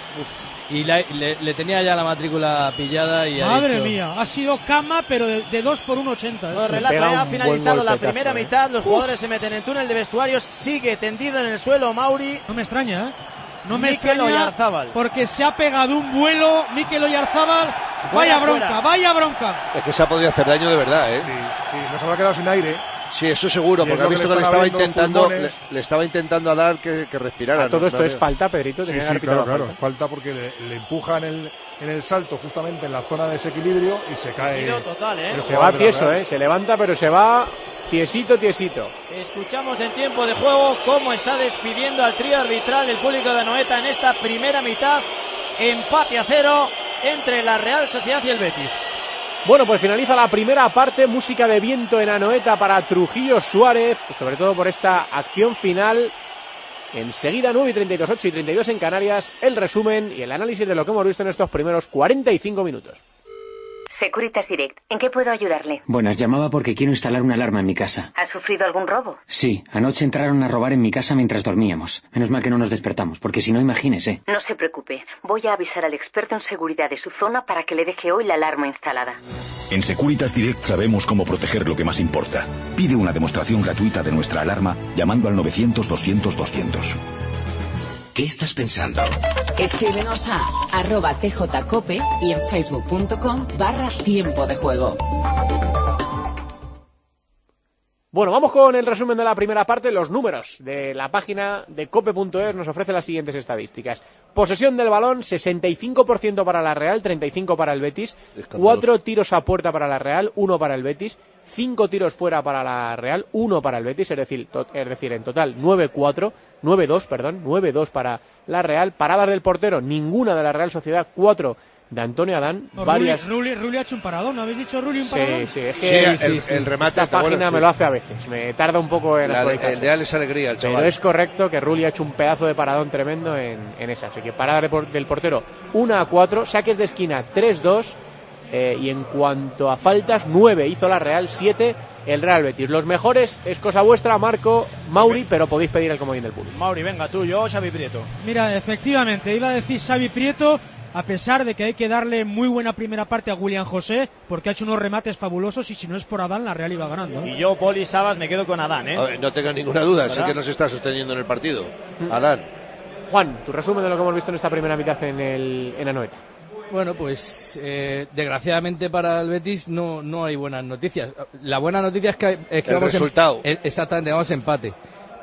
Y la- le, le tenía ya la matrícula pillada y ha Madre dicho- mía, ha sido cama, pero de, de dos por uno ochenta. Os ¿eh? relato, pega eh, ha un finalizado buen la golpetazo, primera eh. mitad, los jugadores se meten en el túnel de vestuarios, sigue tendido en el suelo Mauri. No me extraña, ¿eh? No me Mikel extraña Oyarzabal. porque se ha pegado un vuelo Mikel Oyarzabal. Vaya Fuera, bronca, fuera. vaya bronca. Es que se ha podido hacer daño de verdad, ¿eh? Sí, sí, nos habrá quedado sin aire. Sí, eso seguro, Y es porque lo ha que visto le que le están estaba abriendo los intentando, le, pulmones. le estaba intentando a dar que, que respirara. A todo ¿no? esto No, es falta, Pedrito. Sí, Tenía que sí, haber pitado claro, la claro. falta. Falta porque le, le empuja en el, en el salto justamente en la zona de desequilibrio y se cae. Tiro total, ¿eh? el Se jugador va de la tieso, Real. ¿eh? Se levanta, pero se va tiesito, tiesito. Escuchamos en tiempo de juego cómo está despidiendo al trío arbitral el público de Anoeta en esta primera mitad. Empate a cero entre la Real Sociedad y el Betis. Bueno, pues finaliza la primera parte, música de viento en Anoeta para Trujillo Suárez, sobre todo por esta acción final. Enseguida nueve y treinta y dos, ocho y treinta y dos en Canarias, el resumen y el análisis de lo que hemos visto en estos primeros cuarenta y cinco minutos. Securitas Direct, ¿en qué puedo ayudarle? Buenas, llamaba porque quiero instalar una alarma en mi casa. ¿Ha sufrido algún robo? Sí, anoche entraron a robar en mi casa mientras dormíamos. Menos mal que no nos despertamos, porque si no, imagínese. No se preocupe, voy a avisar al experto en seguridad de su zona para que le deje hoy la alarma instalada. En Securitas Direct sabemos cómo proteger lo que más importa. Pide una demostración gratuita de nuestra alarma llamando al novecientos, doscientos, doscientos. ¿Qué estás pensando? Escríbenos a arroba tjcope y en facebook.com barra tiempo de juego. Bueno, vamos con el resumen de la primera parte. Los números de la página de cope punto es nos ofrece las siguientes estadísticas. Posesión del balón, sesenta y cinco por ciento para la Real, treinta y cinco por ciento para el Betis. Cuatro tiros a puerta para la Real, uno para el Betis. Cinco tiros fuera para la Real, uno para el Betis. Es decir, to- es decir en total nueve cuatro, nueve dos, perdón, nueve dos para la Real. Paradas del portero, ninguna de la Real Sociedad, cuatro de Antonio Adán. No, varias... Rulli, Rulli, Rulli ha hecho un paradón, ¿no habéis dicho Rulli un Sí, paradón? sí, es Sí, que el- sí, sí. el remate, esta ¿te acuerdas? página Sí. me lo hace a veces, me tarda un poco en La- actualizarse. el de Alex Alegría, el chaval. Pero es correcto que Rulli ha hecho un pedazo de paradón tremendo en, en esa. Así que parada de por- del portero uno a cuatro, saques de esquina tres dos, eh, y en cuanto a faltas, nueve hizo la Real, siete el Real Betis. Los mejores es cosa vuestra, Marco, Mauri, pero podéis pedir el comodín del público. Mauri, venga tú, yo, Xavi Prieto. Mira, efectivamente, iba a decir Xavi Prieto, a pesar de que hay que darle muy buena primera parte a William José, porque ha hecho unos remates fabulosos y si no es por Adán, la Real iba ganando. Y yo, Poli Sabas, me quedo con Adán, ¿eh? A ver, no tengas ninguna duda, sí ¿Verdad? que nos está sosteniendo en el partido. Adán. Juan, tu resumen de lo que hemos visto en esta primera mitad en el en Anoeta. Bueno, pues eh, desgraciadamente para el Betis no no hay buenas noticias. La buena noticia es que, es que el vamos resultado. En, exactamente, vamos a empate.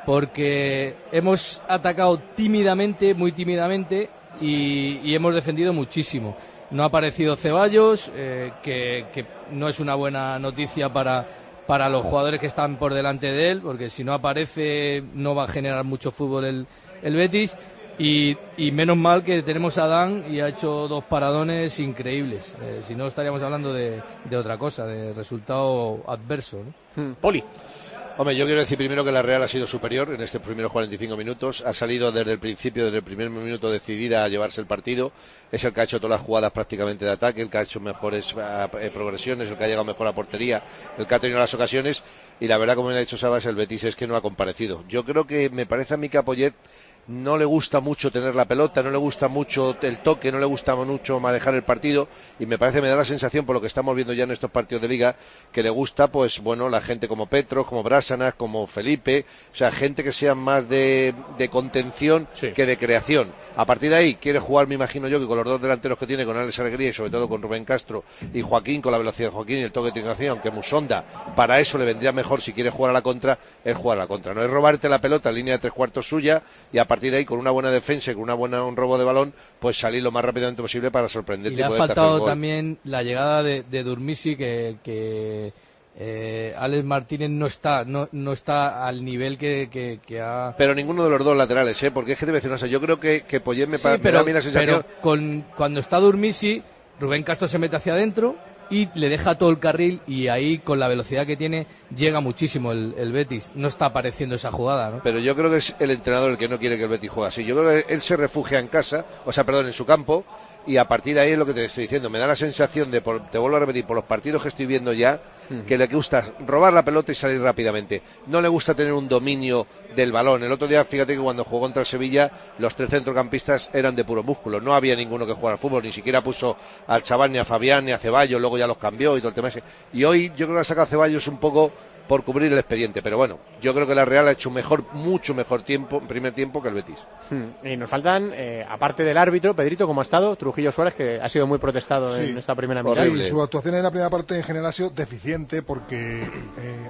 Porque hemos atacado tímidamente, muy tímidamente, y, y hemos defendido muchísimo. No ha aparecido Ceballos, eh, que, que no es una buena noticia para, para los jugadores que están por delante de él, porque si no aparece no va a generar mucho fútbol el, el Betis. Y, y menos mal que tenemos a Dan y ha hecho dos paradones increíbles. Eh, si no estaríamos hablando de, de otra cosa, de resultado adverso, ¿no? Hmm. Poli. Hombre, yo quiero decir primero que la Real ha sido superior en estos primeros cuarenta y cinco minutos. Ha salido desde el principio, desde el primer minuto decidida a llevarse el partido. Es el que ha hecho todas las jugadas prácticamente de ataque, el que ha hecho mejores eh, progresiones, el que ha llegado mejor a portería, el que ha tenido las ocasiones. Y la verdad, como me ha dicho Sabas, el Betis es que no ha comparecido. Yo creo que me parece a mí que a Poyet no le gusta mucho tener la pelota, no le gusta mucho el toque, no le gusta mucho manejar el partido, y me parece, me da la sensación, por lo que estamos viendo ya en estos partidos de Liga, que le gusta, pues bueno, la gente como Petros, como Bárcenas, como Felipe, o sea, gente que sea más de, de contención sí. que de creación. A partir de ahí quiere jugar, me imagino yo, que con los dos delanteros que tiene, con Alex Alegría y sobre todo con Rubén Castro y Joaquín, con la velocidad de Joaquín y el toque de tecnicación, aunque Musonda, para eso le vendría mejor, si quiere jugar a la contra, es jugar a la contra. No es robarte la pelota en línea de tres cuartos suya, y a partir de ahí, con una buena defensa y con una buena, un robo de balón, pues salir lo más rápidamente posible para sorprender. Y le ha faltado también la llegada de, de Durmisi, que, que eh, Alex Martínez no está no, no está al nivel que, que, que ha... Pero ninguno de los dos laterales, ¿eh? Porque es que te voy a decir una cosa, yo creo que, que Poyet me, sí, pa, pero, me da a mí la sensación... pero con, cuando está Durmisi, Rubén Castro se mete hacia adentro y le deja todo el carril, y ahí con la velocidad que tiene llega muchísimo el, el Betis. No está apareciendo esa jugada, ¿no? Pero yo creo que es el entrenador el que no quiere que el Betis juegue así. Yo creo que él se refugia en casa, o sea, perdón, en su campo, y a partir de ahí es lo que te estoy diciendo. Me da la sensación de, por, te vuelvo a repetir, por los partidos que estoy viendo ya, uh-huh. que le gusta robar la pelota y salir rápidamente. No le gusta tener un dominio del balón. El otro día, fíjate que cuando jugó contra el Sevilla, los tres centrocampistas eran de puro músculo. No había ninguno que jugara al fútbol, ni siquiera puso al chaval, ni a Fabián, ni a Ceballos, luego ya los cambió y todo el tema ese. Y hoy yo creo que ha sacado a Ceballos un poco por cubrir el expediente, pero bueno, yo creo que la Real ha hecho mejor, mucho mejor tiempo, primer tiempo que el Betis. Hmm. Y nos faltan, eh, aparte del árbitro, Pedrito, ¿cómo ha estado? Trujillo Suárez, que ha sido muy protestado sí. en esta primera mitad. Sí, su actuación en la primera parte en general ha sido deficiente, porque eh,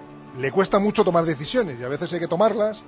le cuesta mucho tomar decisiones, y a veces hay que tomarlas,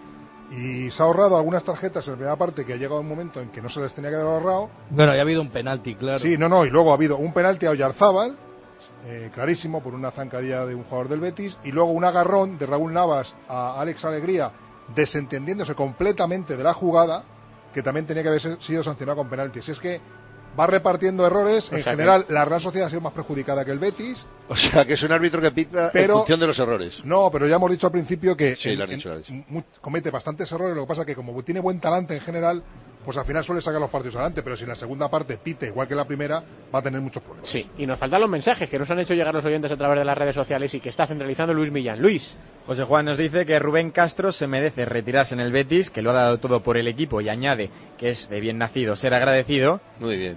y se ha ahorrado algunas tarjetas en la primera parte, que ha llegado un momento en que no se les tenía que haber ahorrado. Bueno, ya ha habido un penalti, claro. Sí, no, no, y luego ha habido un penalti a Oyarzábal, Eh, clarísimo, por una zancadilla de un jugador del Betis, y luego un agarrón de Raúl Navas a Alex Alegría, desentendiéndose completamente de la jugada, que también tenía que haber sido sancionado con penaltis. Es que va repartiendo errores, o en general que... la Real Sociedad ha sido más perjudicada que el Betis. O sea, que es un árbitro que pita pero, en función de los errores. No, pero ya hemos dicho al principio que sí, en, lo has dicho, lo has dicho. En, comete bastantes errores, lo que pasa es que como tiene buen talante en general, pues al final suele sacar los partidos adelante, pero si en la segunda parte pite igual que en la primera, va a tener muchos problemas. Sí, y nos faltan los mensajes que nos han hecho llegar los oyentes a través de las redes sociales y que está centralizando Luis Millán. Luis. José Juan nos dice que Rubén Castro se merece retirarse en el Betis, que lo ha dado todo por el equipo, y añade que es de bien nacido ser agradecido. Muy bien.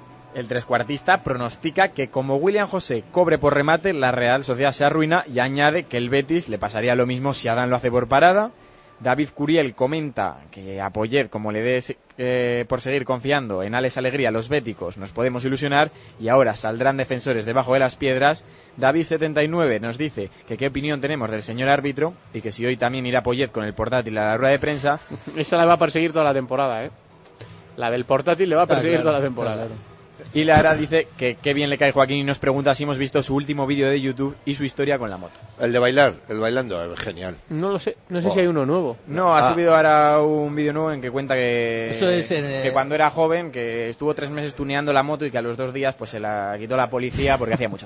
El trescuartista pronostica que como William José cobre por remate, la Real Sociedad se arruina, y añade que el Betis le pasaría lo mismo si Adán lo hace por parada. David Curiel comenta que a Poyet, como le dé eh, por seguir confiando en Alex Alegría, los béticos nos podemos ilusionar y ahora saldrán defensores debajo de las piedras. David setenta y nueve nos dice que qué opinión tenemos del señor árbitro y que si hoy también irá Poyet con el portátil a la rueda de prensa. Esa la va a perseguir toda la temporada, ¿eh? La del portátil le va a perseguir ah, claro, toda la temporada. Claro, claro. Y Lara dice que qué bien le cae Joaquín y nos pregunta si hemos visto su último vídeo de YouTube y su historia con la moto. El de bailar, el bailando, genial. No lo sé, no sé oh. si hay uno nuevo. No, ha ah. subido ahora un vídeo nuevo en que cuenta que, Eso es en, que cuando era joven, que estuvo tres meses tuneando la moto y que a los dos días pues se la quitó la policía porque hacía mucho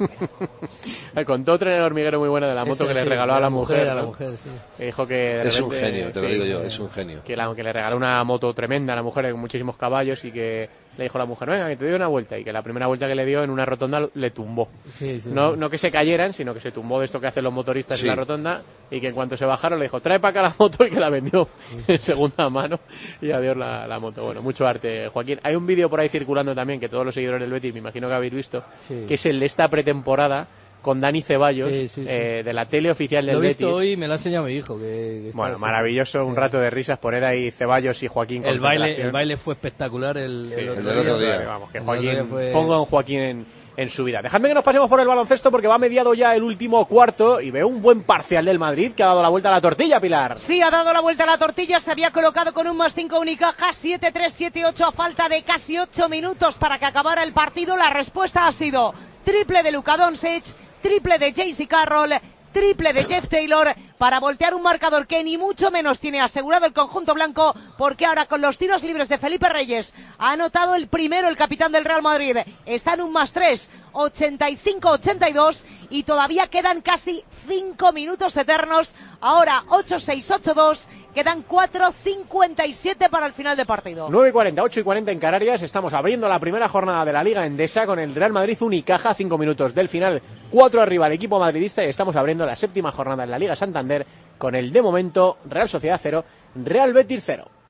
frío. Contó otro hormiguero muy bueno de la moto Eso, que sí, le regaló a la mujer. mujer a la ¿no? mujer, sí. Que dijo que de es repente, un genio, te sí, lo digo yo, es un genio. Que, la, que le regaló una moto tremenda a la mujer con muchísimos caballos y que le dijo a la mujer, venga, que te doy una vuelta, y que la primera vuelta que le dio en una rotonda le tumbó. Sí, sí, no, sí. no que se cayeran, sino que se tumbó de esto que hacen los motoristas sí. en la rotonda, y que en cuanto se bajaron le dijo, trae para acá la moto, y que la vendió sí. en segunda mano, y adiós la, la moto. Bueno, mucho arte, Joaquín. Hay un vídeo por ahí circulando también, que todos los seguidores del Betis, me imagino que habéis visto, sí. que es el de esta pretemporada, con Dani Ceballos, Sí, sí, sí. Eh, de la tele oficial del Lo he visto Betis. hoy y me lo ha enseñado mi hijo. Que, que está Bueno, así. maravilloso, Sí. un rato de risas, poner ahí Ceballos y Joaquín. El baile, concentración. el baile fue espectacular el, Sí, el otro el del otro día. día. Vamos, que El otro Joaquín, día fue- pongo a Joaquín en, en su vida. Dejadme que nos pasemos por el baloncesto porque va mediado ya el último cuarto y veo un buen parcial del Madrid que ha dado la vuelta a la tortilla, Pilar. Sí, ha dado la vuelta a la tortilla, se había colocado con un más cinco Unicaja, siete tres, siete ocho a falta de casi ocho minutos para que acabara el partido. La respuesta ha sido triple de Luka Doncic, triple de J C Carroll, triple de Jeff Taylor para voltear un marcador que ni mucho menos tiene asegurado el conjunto blanco, porque ahora con los tiros libres de Felipe Reyes ha anotado el primero el capitán del Real Madrid. Está en un más tres, ochenta y cinco a ochenta y dos y todavía quedan casi cinco minutos eternos. Ahora ocho seis, ocho dos, quedan cuatro cincuenta y siete para el final de partido. nueve y cuarenta, ocho y cuarenta en Canarias. Estamos abriendo la primera jornada de la Liga Endesa con el Real Madrid Unicaja, cinco minutos del final, cuatro arriba el equipo madridista, y estamos abriendo la séptima jornada en la Liga Santander con el de momento Real Sociedad cero, Real Betis cero.